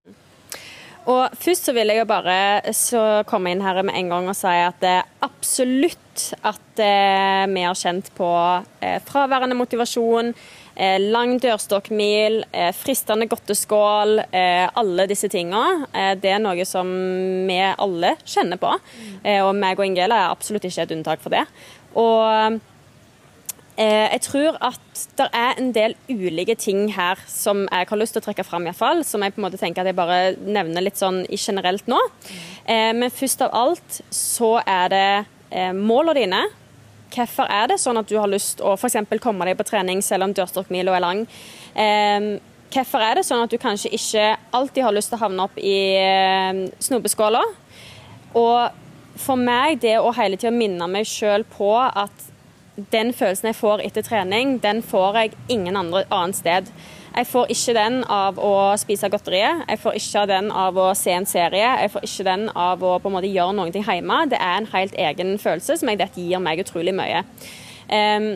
Og først så vil jeg jo bare så komme inn her med en gang og si at det er absolutt at eh, vi har kjent på eh, fraværende motivasjon, eh, lang dørstokkmil, eh, fristende godteskål, eh, alle disse tingene. Eh, det er noe som vi alle kjenner på, eh, og meg og Ingela er absolutt ikke et unntak for det. Og jeg tror at det er en del ulike ting her som jeg har lyst til å trekke fram i hvert fall, som jeg på en måte tenker at jeg bare nevner litt sånn i generelt nå. Mm. Men først av alt så er det målene dine. Hvorfor er det sånn at du har lyst å for eksempel komme deg på trening selv om dørstokkmila er lang? Hvorfor er det sånn at du kanskje ikke alltid har lyst til å havne opp i snobeskåla? Og for meg det å hele tiden minne meg selv på at den følelsen jeg får etter trening, den får jeg ingen andre annet sted. Jeg får ikke den av å spise godteriet, jeg får ikke den av å se en serie, jeg får ikke den av å på en måte gjøre noe hjemme. Det er en helt egen følelse som jeg vet gir meg utrolig mye. Um,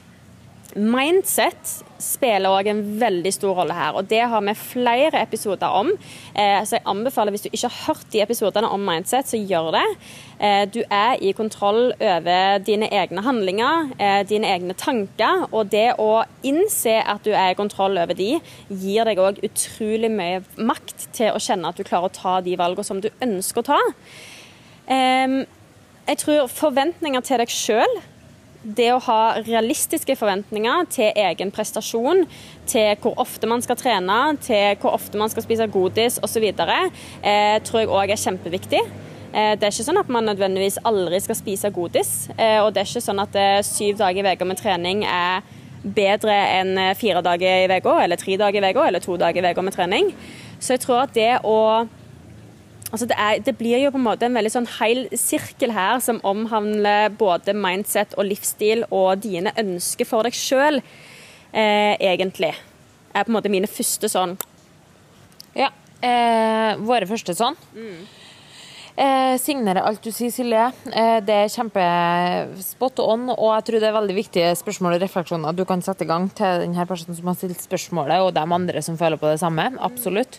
Mindset spiller også en veldig stor rolle her, og det har vi flere episoder om. Eh, så jeg anbefaler, hvis du ikke har hørt de episodene om mindset, så gjør det. Eh, du er i kontroll over dine egne handlinger, eh, dine egne tanker, og det å innse at du er i kontroll over de, gir deg også utrolig mye makt til å kjenne at du klarer å ta de valgene som du ønsker å ta. Eh, jeg tror forventninger til deg selv, det å ha realistiske forventninger til egen prestasjon, til hvor ofte man skal trene, til hvor ofte man skal spise godis og så videre, eh, tror jeg også er kjempeviktig. Eh, det er ikke sånn at man nødvendigvis aldri skal spise godis, eh, og det er ikke sånn at eh, syv dager i veka med trening er bedre enn fire dager i veka, eller tre dager i veka, eller to dager i veka med trening. Så jeg tror at det å Altså det, er, det blir jo på en måte en veldig sånn hel sirkel her som omhandler både mindset og livsstil og dine ønsker for deg selv, eh, egentlig. Er på en måte mine første sånn. Ja, eh, våre første sånn. Mm. Eh, signerer alt du sier, Silje. Eh, det er kjempespot on, og jeg tror det er veldig viktige spørsmål og refleksjoner du kan sette i gang til denne personen som har stilt spørsmålet, og de andre som føler på det samme. Absolutt.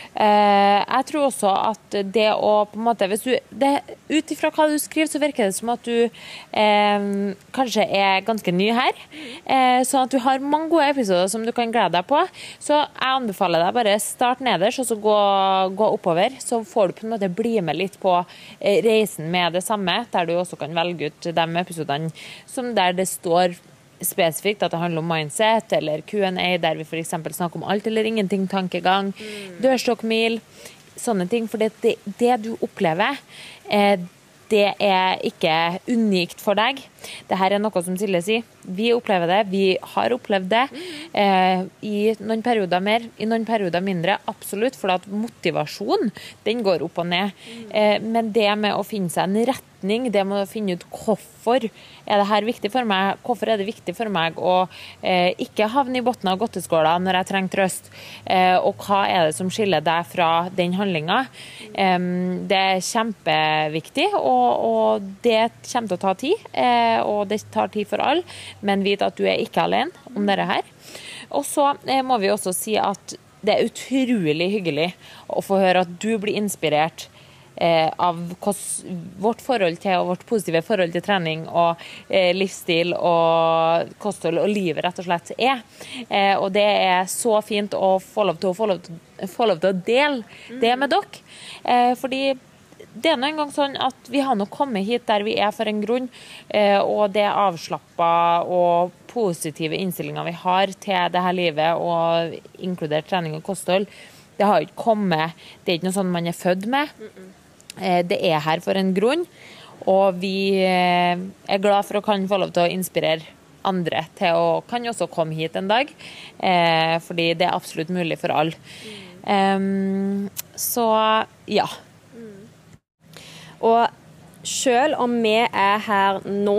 Eh, jeg tror også at det å på en måte, hvis du, det, ut ifra hva du skriver, så virker det som at du eh, kanskje er ganske ny her, eh, sånn at du har mange gode episoder som du kan glede deg på. Så jeg anbefaler deg bare start nederst, og så gå, gå oppover, så får du på en måte bli med litt på reisen med det samme, der du også kan velge ut de episodene som der det står spesifikt at det handler om mindset, eller Q and A, der vi for eksempel snakker om alt eller ingenting, tankegang, mm. dørstokkmil, sånne ting, for det, det, det du opplever, eh, det er ikke unikt for deg. Dette er noe som Silje sier. Vi opplever det, vi har opplevd det. Eh, I noen perioder mer, i noen perioder mindre, absolutt, for at motivasjon, den går opp og ned. Eh, men det med å finne seg en retning, det med å finne ut hvorfor er det her viktig for meg, hvorfor er det viktig for meg å eh, ikke havne i botten av godteskåla når jeg trenger trøst, eh, og hva er det som skiller deg fra den handlingen. Eh, det er kjempeviktig, og, og det kommer til å ta tid, eh, og det tar tid for alle, men vit at du er ikke alene om dette her. Og så eh, må vi også si at det er utrolig hyggelig å få høre at du blir inspirert eh, av hos, vårt forhold til, og vårt positive forhold til trening og eh, livsstil og kosthold og livet rett og slett er. Eh, og det er så fint å få lov til å, få lov til, få lov til å dele det med dere. Eh, fordi det er nå en gang sånn at vi har nå kommet hit der vi er for en grunn, eh, og det avslappet og positive innstillinger vi har til det her livet, og inkludert trening og kosthold, det har ikke kommet, det er ikke noe sånn man er født med. Eh, det er her for en grunn, og vi eh, er glad for å kan få lov til å inspirere andre til å kan også komme hit en dag, eh, fordi det er absolutt mulig for alle. Um, så ja. Og selv om vi er her nå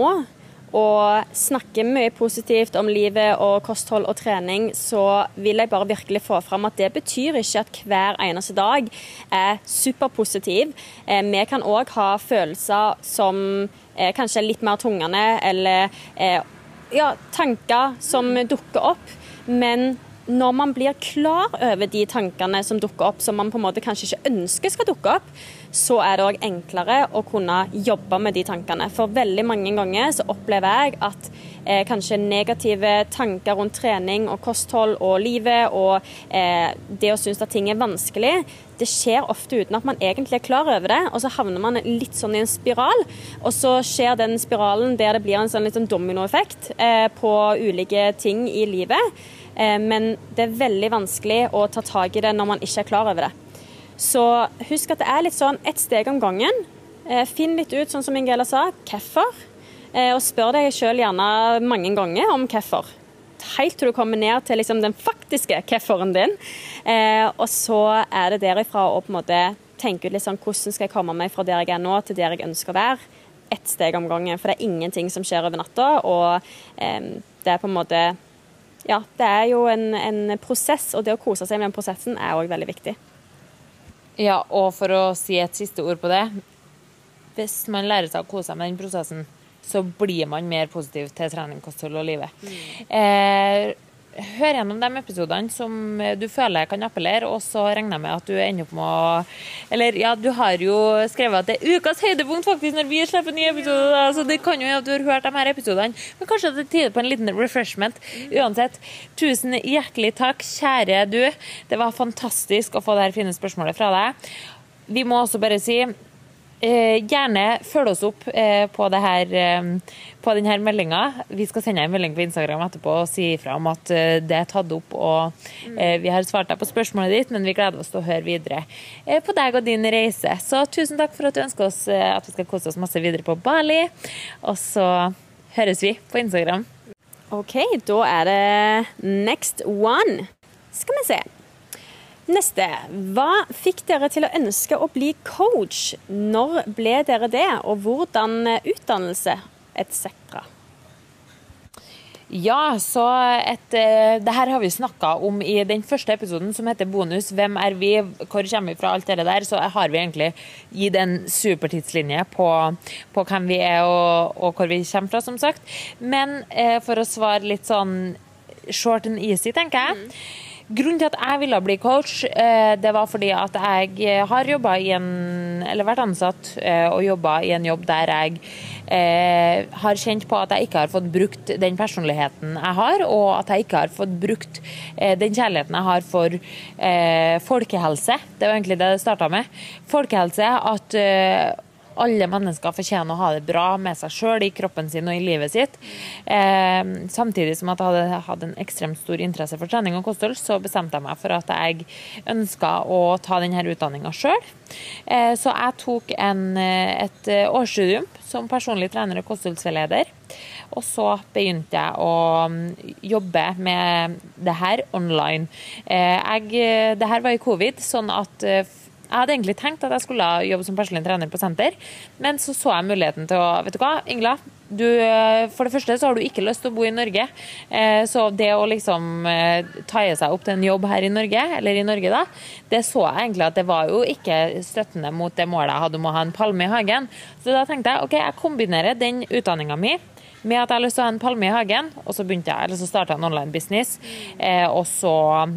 og snakker mye positivt om livet og kosthold og trening, så vil jeg bare virkelig få frem at det betyr ikke at hver eneste dag er superpositiv. Eh, vi kan også ha følelser som eh, kanskje er litt mer tungende, eller eh, ja, tanker som dukker opp, men når man blir klar over de tankene som dukker opp, som man på en måte kanskje ikke ønsker skal dukke opp, så er det også enklere å kunne jobbe med de tankene. For veldig mange ganger så opplever jeg at eh, kanskje negative tanker rundt trening og kosthold og livet, og eh, det å synes at ting er vanskelig, det skjer ofte uten at man egentlig er klar over det, og så havner man litt sånn i en spiral, og så skjer den spiralen der det blir en sånn litt sånn dominoeffekt eh, på ulike ting i livet. Men det er veldig vanskelig å ta tag i det når man ikke er klar over det. Så husk at det er litt sånn ett steg om gangen. Finn litt ut, sånn som Ingela sa, hvorfor. Og spør deg selv gjerne mange ganger om hvorfor. Helt til du kommer ned til liksom den faktiske hvorforen din. Og så er det derifra å på en måte tenke ut litt sånn, hvordan skal jeg komme meg fra der jeg er nå til der jeg ønsker å være. Ett steg om gangen, for det er ingenting som skjer over natta, og det er på en måte... Ja, det er jo en, en prosess, og det å kose seg med den prosessen er også veldig viktig. Ja, og for å si et siste ord på det, hvis man lærer seg å kose seg med den prosessen, så blir man mer positiv til trening, kosthold og livet. Mm. Eh, hør gjennom de episodene som du føler kan appellere, og så regner jeg med at du ender opp med å... Eller ja, du har jo skrevet at det er ukas høydepunkt faktisk når vi slipper nye episoder, så det kan jo at du har hørt de her episodene, men kanskje det er tid på en liten refreshment. Uansett, tusen hjertelig takk, kjære du. Det var fantastisk å få det her fine spørsmålet fra deg. Vi må også bare si... Eh, gjerne følg oss opp eh, på, det her, eh, på denne meldingen. Vi skal sende en melding på Instagram etterpå og si ifra om at eh, det er tatt opp, og eh, vi har svart deg på spørsmålet ditt, men vi gleder oss til å høre videre eh, på deg og din reise. Så tusen takk for at du ønsker oss eh, at vi skal kose oss masse videre på Bali, og så høres vi på Instagram. Ok, da er det next one. Skal vi se. Neste. Hva fikk dere til å ønske å bli coach? Når ble dere det, og hvordan utdannelse, et cetera? Ja, så et, det her har vi snakket om i den første episoden som heter Bonus. Hvem er vi? Hvor kommer vi fra? Alt det der. Så har vi egentlig gitt en supertidslinje på, på hvem vi er og, og hvor vi kommer fra, som sagt. Men eh, for å svare litt sånn short and easy, tenker jeg. Mm. Grunnen til at jeg ville bli coach, det var fordi at jeg har jobbet i en, eller vært ansatt og jobbet i en jobb der jeg eh, har kjent på at jeg ikke har fått brukt den personligheten jeg har, og at jeg ikke har fått brukt eh, den kjærligheten jeg har for eh, folkehelse. Det var egentlig det det startet med. Folkehelse, at eh, alle mennesker fortjener å ha det bra med seg selv, i kroppen sin og i livet sitt. Eh, samtidig som at jeg hadde hatt en ekstremt stor interesse for trening og kosthold, så bestemte jeg meg for at jeg ønsket å ta denne utdanningen selv. Eh, så jeg tok en, et årsstudium som personlig trener og kostholdsveileder. Og så begynte jeg å jobbe med det her online. Eh, jeg, det her var i covid, sånn at jeg hadde egentlig tenkt at jeg skulle jobbe som personlig trener på senter, men så så jeg muligheten til å, vet du hva, Ingela, du, for det første så har du ikke lyst til å bo i Norge, så det å liksom ta seg opp til en jobb her i Norge, eller i Norge da, det så jeg egentlig at det var jo ikke støttende mot det målet jeg hadde om å ha en palme i hagen. Så da tenkte jeg, ok, jeg kombinerer den utdanningen min med at jeg har lyst til å ha en palme i hagen, og så begynte jeg, eller så startet jeg en online business, eh, og så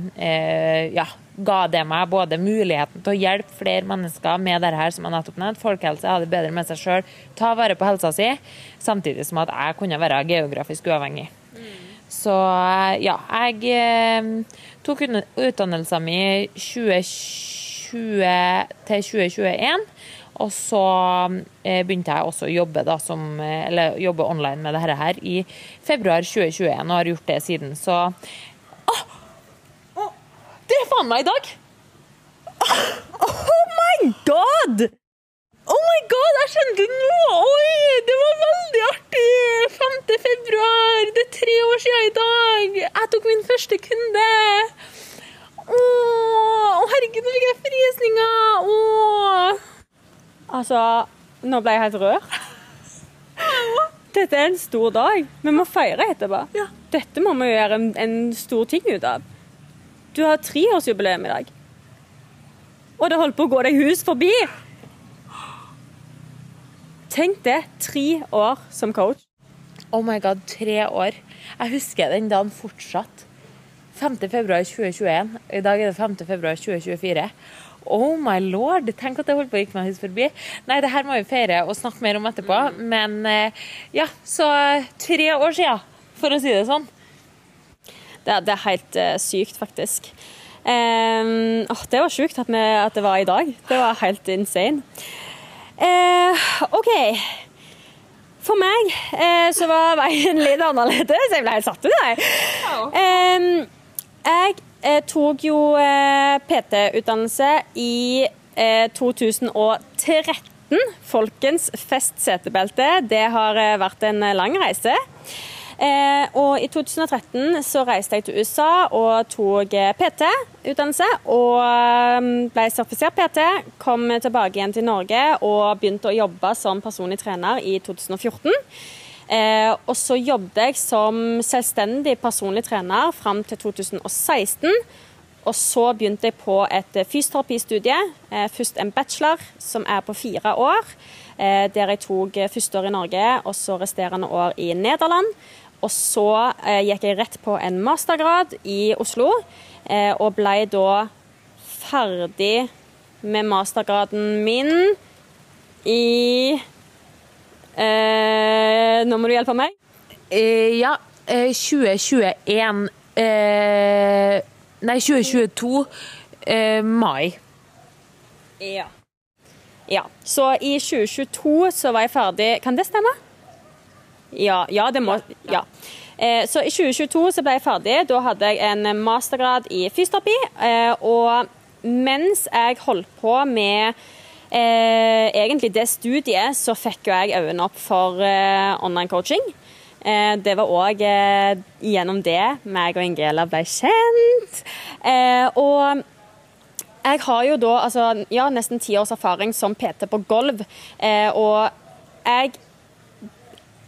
eh, ja, ga det meg både muligheten til å hjelpe flere mennesker med det her som jeg nettopp nevnt, folkehelse, ha det bedre med seg selv, ta vare på helsa si, samtidig som at jeg kunne være geografisk uavhengig. Mm. Så ja, jeg eh, tok utdannelsen min tjue tjue til tjue tjueen, og så eh, begynte jeg også å jobbe, da, som, eller jobbe online med dette her i februar tjue tjueen, og har gjort det siden. Så oh, oh, det er faen meg i dag! Oh my god! Oh my god, jeg skjønte det nå! Oi, det var veldig artig! femte februar, det er tre år siden i dag! Jeg tok min første kunde! Åh, herregud, nå fikk jeg frysninger! Åh! Altså, nå ble jeg helt rør. Dette er en stor dag. Vi må feire etterpå. Ja. Dette må vi gjøre en, en stor ting ut av. Du har treårsjubileum i dag. Og det holdt på å gå deg hus forbi. Tenk det, tre år som coach. Oh my god, tre år. Jeg husker den dagen fortsatt. femte februar tjue tjueen. I dag er det femte februar tjue tjuefire. Oh my lord, tenk at jeg holdt på å gikk meg hus forbi. Nei, det her må vi feire og snakke mer om etterpå. Mm. Men ja, så tre år siden, for å si det sånn. Det er, det er helt uh, sykt, faktisk. Um, oh, det var sykt at, vi, at det var i dag. Det var helt insane. Uh, ok. For meg uh, så var veien litt annerledes. Jeg ble helt satt ut der. Oh. Um, jeg Jeg tok jo eh, P T-utdannelse i eh, to tusen og tretten. Folkens fest setebelte. Det har eh, vært en lang reise. Eh, og i to tusen og tretten så reiste jeg til U S A og tok eh, P T-utdannelse. Og eh, ble sertifisert P T. Kom tilbake igjen til Norge og begynte å jobbe som personlig trener i to tusen og fjorten. Eh, og så jobbet jeg som selvstendig personlig trener frem til to tusen og seksten. Og så begynte jeg på et fysioterapistudie, eh, først en bachelor som er på fire år, eh, der jeg tok første år i Norge, og så resterende år i Nederland. Og så eh, gikk jeg rett på en mastergrad i Oslo, eh, og ble da ferdig med mastergraden min i... Eh, nå må du hjelpe meg. Eh, ja, eh, tjue tjueen eh, Nei, tjue tjueto eh, mai. Ja. Ja, så i tjue tjueto så var jeg ferdig. Kan det stemme? Ja, ja det må ja. Eh, så i tjue tjueto så ble jeg ferdig. Da hadde jeg en mastergrad i fysioterapi, eh, og mens jeg holdt på med Eh, egentlig det studiet så fikk jo jeg øynene opp for eh, online coaching. Eh, det var også eh, gjennom det meg og Ingela ble kjent. Eh, og jeg har jo da altså, ja, nesten ti års erfaring som P T på gulv. Eh, og jeg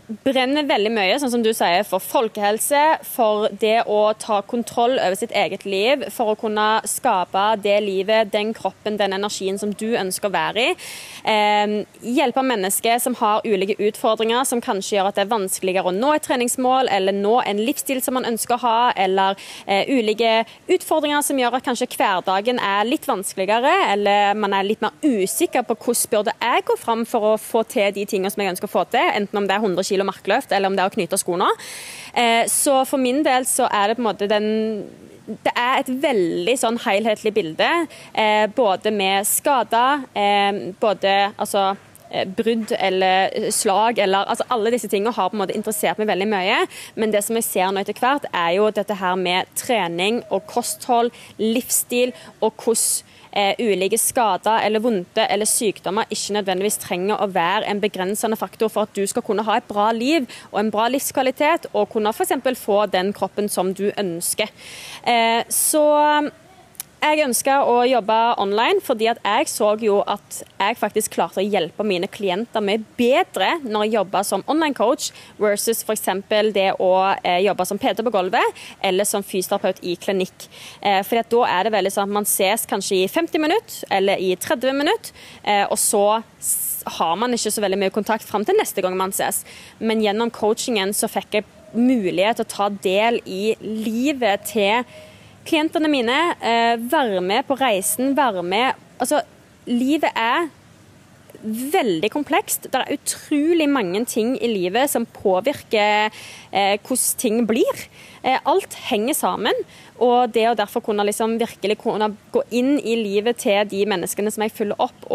brenner veldig mye, sånn som du sier, for folkehelse, for det å ta kontroll over sitt eget liv, for å kunne skape det livet, den kroppen, den energien som du ønsker å være i. Eh, hjelpe mennesker som har ulike utfordringer, som kanskje gjør at det er vanskeligere å nå et treningsmål, eller nå en livsstil som man ønsker å ha, eller eh, ulike utfordringer som gjør at kanskje hverdagen er litt vanskeligere, eller man er litt mer usikker på hvordan burde jeg gå fram for å få til de tingene som jeg ønsker å få til, enten om det er hundre kilo markløft, eller om det er å knyte skoene. Eh, så for min del så er det på en måte den det er et veldig sånn helhetlig bilde, eh, både med skader, eh, både altså brudd eller slag, eller altså alle disse tingene har på en måte interessert meg veldig mye, men det som jeg ser nå etter hvert er jo dette her med trening og kosthold, livsstil og hvordan Eh, ulike skader eller vonde eller sykdommer ikke nødvendigvis trenger å være en begrensende faktor for at du skal kunne ha et bra liv og en bra livskvalitet og kunne for eksempel få den kroppen som du ønsker. Eh, så jeg ønsker å jobbe online fordi at jeg så jo at jeg faktisk klarte å hjelpe mine klienter mye bedre når jeg jobber som online coach versus for eksempel det å eh, jobbe som P T på gulvet eller som fysioterapeut i klinikk. Eh, for da er det veldig sånn at man ses kanskje i femti minutter eller i tretti minutter, eh, og så har man ikke så veldig mye kontakt frem til neste gang man ses. Men gjennom coachingen så fikk jeg mulighet til å ta del i livet til klientene mine, eh, være med på reisen, være med. Altså, livet er veldig komplekst. Det er utrolig mange ting i livet som påvirker eh, hvordan ting blir. Eh, alt henger sammen, og det å derfor kunne liksom virkelig kunne gå inn i livet til de menneskene som jeg følger opp,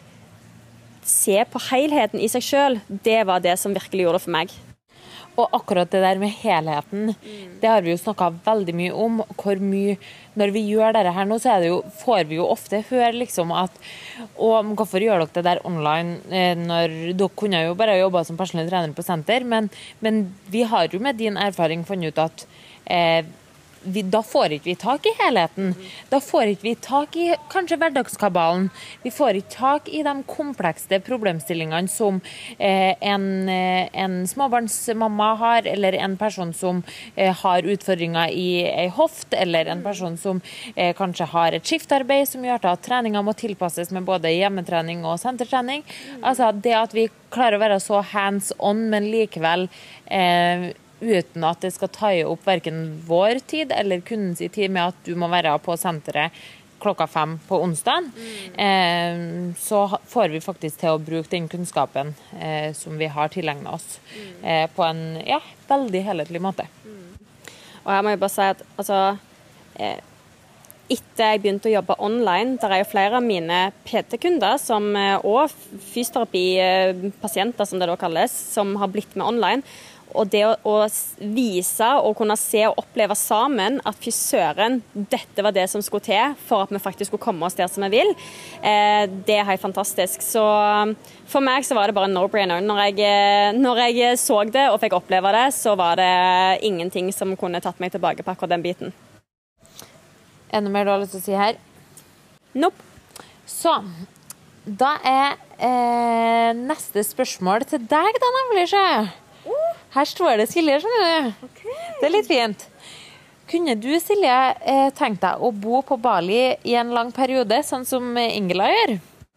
og se på helheten i seg selv, det var det som virkelig gjorde det for meg. Og akkurat det der med helheten, mm. det har vi jo snakket veldig mye om, hvor mye, når vi gjør dette her nå, så er det jo, får vi jo ofte høre liksom at, og hvorfor gjør dere det der online, når dere kunne jo bare jobbe som personlig trener på senter, men, men vi har jo med din erfaring funnet ut at eh, vi, da får ikke vi tak i helheten. Da får ikke vi tak i kanskje hverdagskabalen. Vi får ikke tak i de komplekse problemstillingene som eh, en, en småbarnsmamma har, eller en person som eh, har utfordringer i en hoft, eller en person som eh, kanskje har et skiftarbeid som gjør at treninga må tilpasses med både hjemmetrening og sentertrening. Altså det at vi klarer å være så hands on, men likevel eh, uten at det skal ta opp hverken vår tid eller kundens tid med at du må være på senteret klokka fem på onsdag, mm. eh, så får vi faktisk til å bruke den kunnskapen eh, som vi har tilegnet oss mm. eh, på en ja, veldig helhetlig måte. Mm. Og her må jeg bare si at altså, eh, etter jeg begynte å jobbe online, der er jo flere av mine P T-kunder som, og fysioterapipasienter, som det da kalles, som har blitt med online. Og det å, å vise og kunne se og oppleve sammen at fy søren, dette var det som skulle til for at vi faktisk skulle komme oss der som vi vil, eh, det er helt fantastisk. Så for meg så var det bare en no-brainer. Når jeg, når jeg så det og fikk oppleve det, så var det ingenting som kunne tatt meg tilbake på akkurat den biten. Er det noe mer du har lyst til å si her? Nope. Så, da er eh, neste spørsmål til deg da, nemlig, så. Her står det Silje, skjønner du. Okay. Det er litt fint. Kunne du, Silje, eh, tenkt deg å bo på Bali i en lang periode, sånn som Ingela gjør?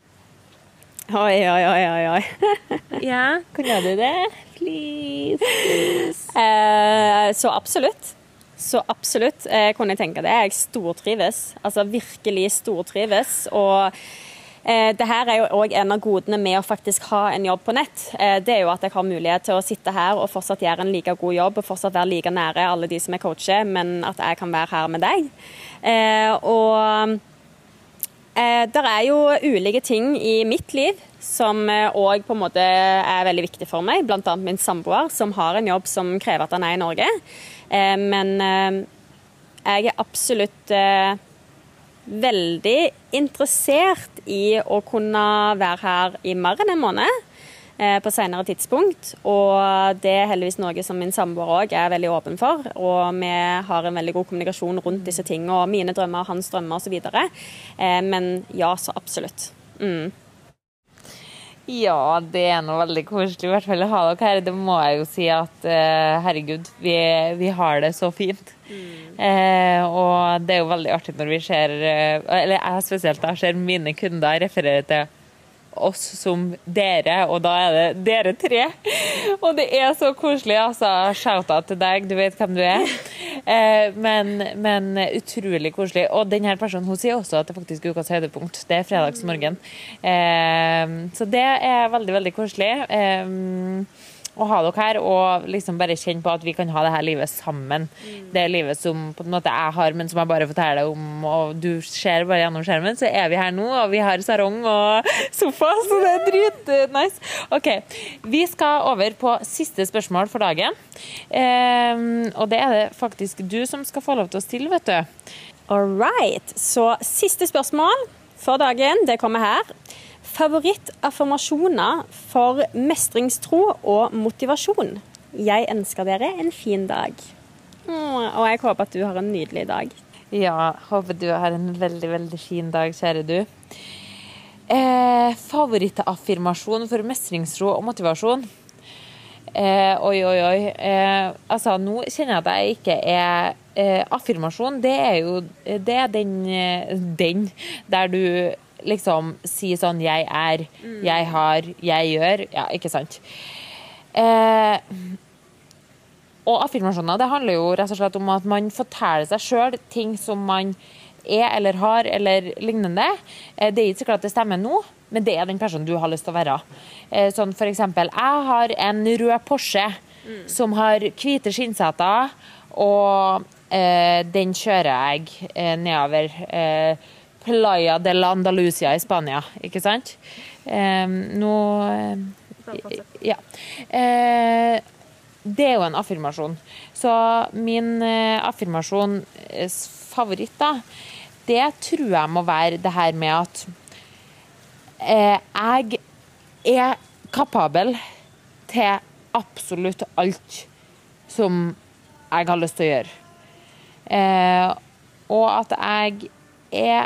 Oi, oi, oi, oi, oi. Ja, kunne du det? Please, please. Eh, så absolutt. Så absolutt eh, kunne jeg tenke det. Jeg stortrives. Altså virkelig stortrives. Og Eh, det her er jo også en av godene med å faktisk ha en jobb på nett. Eh, det er jo at jeg har mulighet til å sitte her og fortsatt gjøre en like god jobb og fortsatt være like nære alle de som jeg coacher, men at jeg kan være her med deg. Eh, og eh, der er jo ulike ting i mitt liv som også på en måte er veldig viktig for meg, blant annet min samboer som har en jobb som krever at han er i Norge. Eh, men eh, jeg er absolutt eh, veldig interessert i å kunne være her i mer enn en måned eh, på senere tidspunkt, og det er heldigvis noe som min samboer også er veldig åpen for, og vi har en veldig god kommunikasjon rundt disse tingene, og mine drømmer, hans drømmer og så videre. Eh, men ja, så absolutt. Mm. Ja, det er noe veldig koselig, i hvert fall å ha dere her. Det må jeg jo si at, uh, herregud, vi, vi har det så fint. Mm. Uh, og det er jo veldig artig når vi ser, uh, eller jeg spesielt, jeg ser mine kunder referere til oss som dere, og da er det dere tre. Og det er så koselig, altså. Shout-out til deg, du vet hvem du er. Eh, men, men utrolig koselig. Og denne personen, hun sier også at det faktisk er ukas høydepunkt. Det er fredagsmorgen. Eh, så det er veldig, veldig koselig. Eh, å ha dere her og liksom bare kjenne på at vi kan ha det her livet sammen. Mm. Det livet som på en måte jeg har, men som jeg bare forteller om, og du ser bare gjennom skjermen, så er vi her nå, og vi har sarong og sofa, så det er drit nice. Ok, vi skal over på siste spørsmål for dagen. Um, og det er det faktisk du som skal få lov til å stille, vet du. All right, så siste spørsmål for dagen, det kommer her. Favorittaffirmasjoner for mestringstro og motivasjon. Jeg ønsker dere en fin dag. Mm, og jeg håper at du har en nydelig dag. Ja, håper du har en veldig, veldig fin dag, kjære du. Eh, favorittaffirmasjon for mestringstro og motivasjon. Eh, oi, oi, oi. Eh, altså, nå kjenner jeg at jeg ikke er eh, affirmasjon. Det er jo det er den, den der du liksom sier sånn jeg er, jeg har, jeg gjør. Ja, ikke sant? Eh, og affirmasjoner, det handler jo rett og slett om at man forteller seg selv ting som man er eller har eller lignende. Eh, det er ikke sikkert at det stemmer nå, men det er den personen du har lyst til å være. Eh, sånn for eksempel, jeg har en rød Porsche mm. som har hvite skinnseter, og eh, den kjører jeg eh, nedover eh, Playa de la Andalusia i Spania, ikke sant? Um, nå... Ja. Uh, det er jo en affirmasjon. Så min uh, affirmasjon uh, favoritt da, det tror jeg må være det her med at uh, jeg er kapabel til absolutt alt som jeg har lyst til å gjøre. Uh, og at jeg er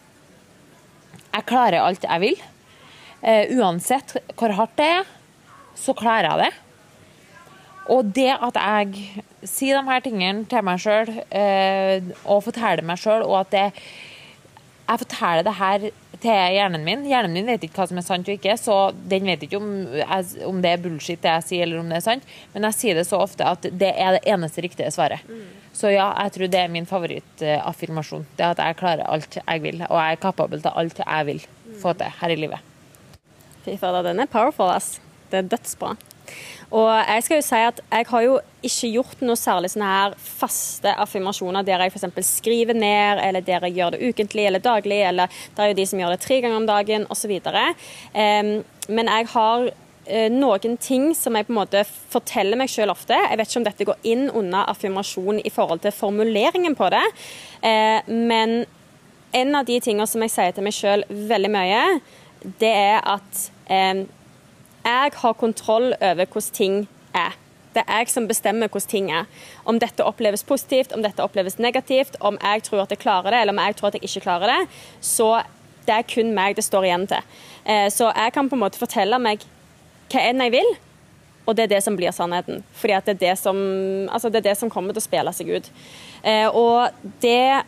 Jeg klarer alt jeg vil. Uh, uansett hvor hardt det er, så klarer jeg det. Og det at jeg sier de her tingene til meg selv, uh, og forteller meg selv, og at det, jeg forteller det her til hjernen min. Hjernen min vet ikke hva som er sant og ikke, så den vet ikke om, om det er bullshit det jeg sier, eller om det er sant. Men jeg sier det så ofte at det er det eneste riktige svaret. Mm. Så ja, jeg tror det er min favorittaffirmasjon. Det er at jeg klarer alt jeg vil, og jeg er kapabel til alt jeg vil få til her i livet. Fy fader, den er powerful, ass. Det er dødsbra. Og jeg skal jo si at jeg har jo ikke gjort noe særlig sånne her faste affirmasjoner der jeg for eksempel skriver ned, eller der jeg gjør det ukentlig eller daglig, eller det er jo de som gjør det tre ganger om dagen, og så videre. Um, men jeg har noen ting som jeg på en måte forteller meg selv ofte. Jeg vet ikke om dette går inn under affirmasjon i forhold til formuleringen på det, eh, men en av de tingene som jeg sier til meg selv veldig mye, det er at eh, jeg har kontroll over hvordan ting er. Det er jeg som bestemmer hvordan ting er. Om dette oppleves positivt, om dette oppleves negativt, om jeg tror at jeg klarer det, eller om jeg tror at jeg ikke klarer det, så det er kun meg det står igjen til. Eh, så jeg kan på en måte fortelle meg hva enn jeg vil, og det er det som blir sannheten. Fordi at det er det som, altså det er det som kommer til å spille seg ut. Eh, og det,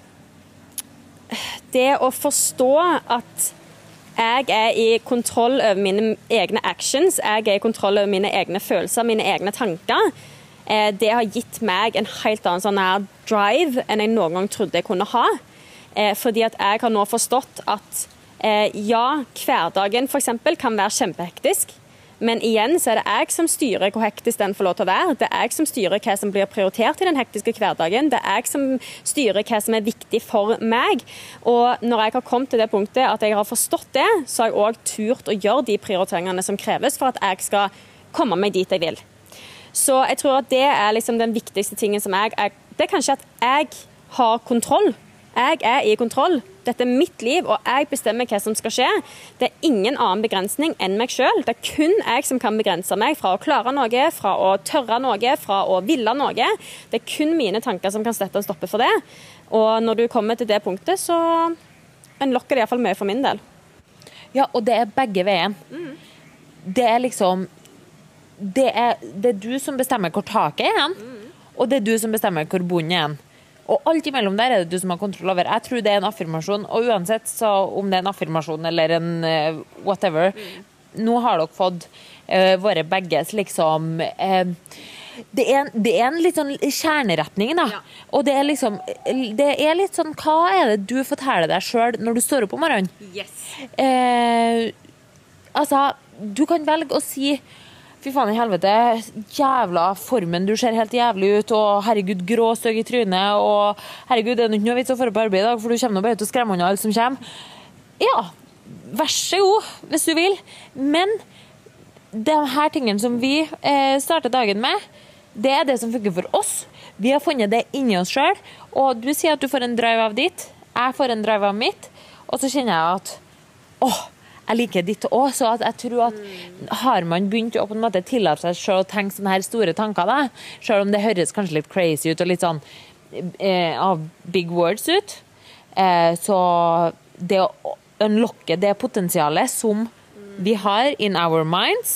det å forstå at jeg er i kontroll over mine egne actions, jeg er i kontroll over mine egne følelser, mine egne tanker, eh, det har gitt meg en helt annen sånn her drive enn jeg noen gang trodde jeg kunne ha. Eh, fordi at jeg har nå forstått at eh, ja, hverdagen for eksempel kan være kjempehektisk, men igjen så er det jeg som styrer hvor hektisk den får lov til å være. Det er jeg som styrer hva som blir prioritert i den hektiske hverdagen. Det er jeg som styrer hva som er viktig for meg. Og når jeg har kommet til det punktet at jeg har forstått det, så har jeg også turt å gjøre de prioriteringene som kreves for at jeg skal komme meg dit jeg vil. Så jeg tror at det er liksom den viktigste tingen som jeg, er, det er kanskje at jeg har kontroll. Jeg er i kontroll. Dette er mitt liv, og jeg bestemmer hva som skal skje. Det er ingen annen begrensning enn meg selv. Det er kun jeg som kan begrense meg fra å klare noe, fra å tørre noe, fra å ville noe. Det er kun mine tanker som kan sette en stoppe for det. Og når du kommer til det punktet, så unlocker det i hvert fall mye for min del. Ja, og det er begge veien. Mm. Det er liksom, det er, det er du som bestemmer hvor taket er igjen, mm. og det er du som bestemmer hvor bunnen er igjen. Og alt imellom der er det du som har kontroll over. Jeg tror det er en affirmasjon, og uansett så om det er en affirmasjon eller en uh, whatever, mm. nå har dere fått uh, våre begges liksom... Uh, det, er, det er en litt sånn kjerneretning da. Ja. Og det er liksom, det er litt sånn, hva er det du forteller deg selv når du står opp om morgenen? Yes. Uh, altså, du kan velge å si... Fy faen i helvete, jævla formen, du ser helt jævlig ut, og herregud, grå støg i trynet, og herregud, det er ikke noe vits å få på arbeid i dag, for du kommer bare til å skremme unna alt som kommer. Ja, vær så god, hvis du vil. Men de her tingene som vi eh, starter dagen med, det er det som funker for oss. Vi har funnet det inni oss selv, og du sier at du får en drive av ditt, jeg får en drive av mitt, og så kjenner jeg at, åh, jeg liker ditt også, så at jeg tror at har man begynt å på en måte tillate seg selv å tenke sånne her store tanker da, selv om det høres kanskje litt crazy ut og litt sånn eh, av big words ut, eh, så det å unlocke det potensialet som vi har in our minds,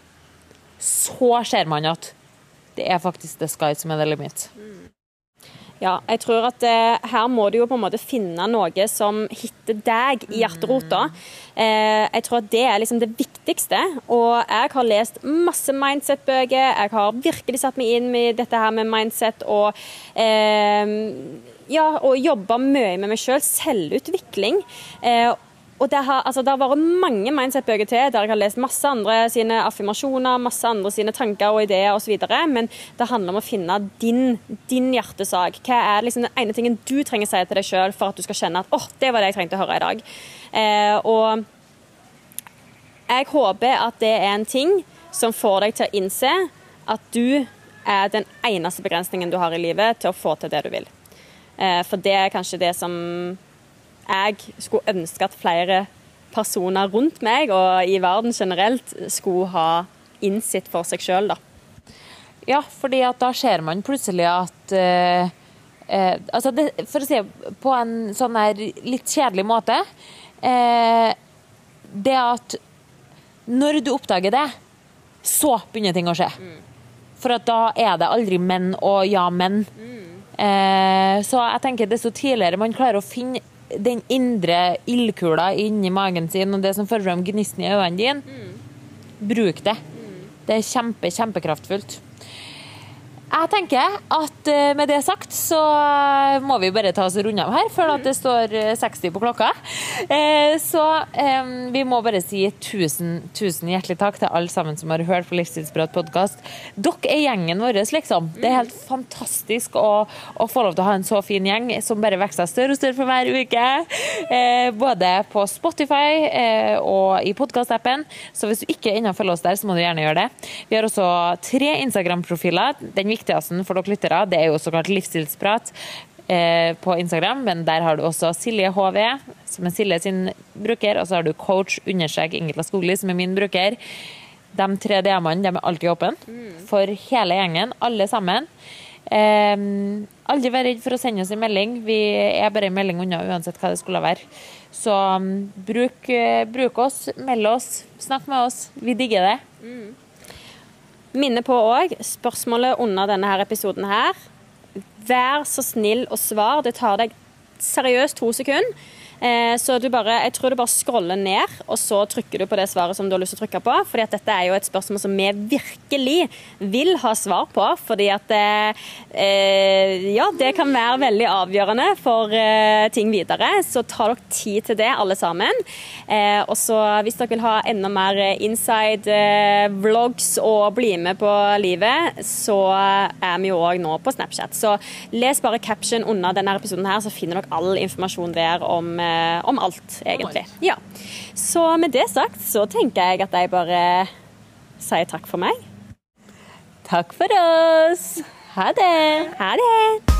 så ser man at det er faktisk the sky som er the limit. Ja, jeg tror at eh, her må du jo på en måte finne noe som hitter deg i hjerterota. Eh, jeg tror at det er liksom det viktigste, og jeg har lest masse mindset-bøker, jeg har virkelig satt meg inn med dette her med mindset, og, eh, ja, og jobbet mye med meg selv, selvutvikling. Eh, Og det har, altså, det har vært mange mindset-bøker til, der jeg har lest masse andre sine affirmasjoner, masse andre sine tanker og ideer og så videre, men det handler om å finne din, din hjertesak. Hva er liksom den ene tingen du trenger å si til deg selv for at du skal kjenne at åh, oh, det var det jeg trengte å høre i dag. Eh, og jeg håper at det er en ting som får deg til å innse at du er den eneste begrensningen du har i livet til å få til det du vil. Eh, for det er kanskje det som... jeg skulle ønske at flere personer rundt meg og i verden generelt skulle ha innsitt for seg selv da. Ja, fordi at da ser man plutselig at eh, eh, altså det, for å si på en sånn her litt kjedelig måte eh, det at når du oppdager det så begynner ting å skje. Mm. For at da er det aldri menn og ja menn. Mm. Eh, så jeg tenker desto tidligere man klarer å finne den indre ildkula inni magen sin og det som får frem gnisten i øynene dine, mm. bruk det. Mm. Det er kjempe, kjempekraftfullt. Jeg tenker at med det sagt så må vi bare ta oss rundt av her før at det står seksti på klokka. Så vi må bare si tusen, tusen hjertelig takk til alle sammen som har hørt på Livsstilsprat podcast. Dere er gjengen vår liksom. Det er helt fantastisk å, å få lov til å ha en så fin gjeng som bare vekster større og større for hver uke. Både på Spotify og i podcast-appen. Så hvis du ikke ennå følger oss der så må du gjerne gjøre det. Vi har også tre Instagram-profiler. Den viktigste for dere lyttere, det er jo såkalt livsstilsprat eh, på Instagram, men der har du også Silje H V, som er Silje sin bruker, og så har du coach understrek Ingela Skogli, som er min bruker. De tre D M-ene, de er alltid åpne for hele gjengen, alle sammen. Eh, aldri vær redd for å sende oss en melding, vi er bare en melding unna uansett hva det skulle være. Så um, bruk, uh, bruk oss, meld oss, snakk med oss, vi digger det. Mm. Minne på også, spørsmålet under denne her episoden her. Vær så snill og svar. Det tar deg seriøst to sekunder. Eh, så du bare, jeg tror du bare scroller ned, og så trykker du på det svaret som du har lyst til å trykke på. Fordi at dette er jo et spørsmål som vi virkelig vil ha svar på. Fordi at eh, ja, det kan være veldig avgjørende for eh, ting videre. Så ta dere tid til det, alle sammen. Eh, og så hvis dere vil ha enda mer inside eh, vlogs og bli med på livet, så er vi jo også nå på Snapchat. Så les bare caption under denne episoden her, så finner dere all informasjon der om om alt, egentlig. Ja. Så med det sagt, så tenker jeg at jeg bare sier takk for meg. Takk for oss. Ha det. Ha det.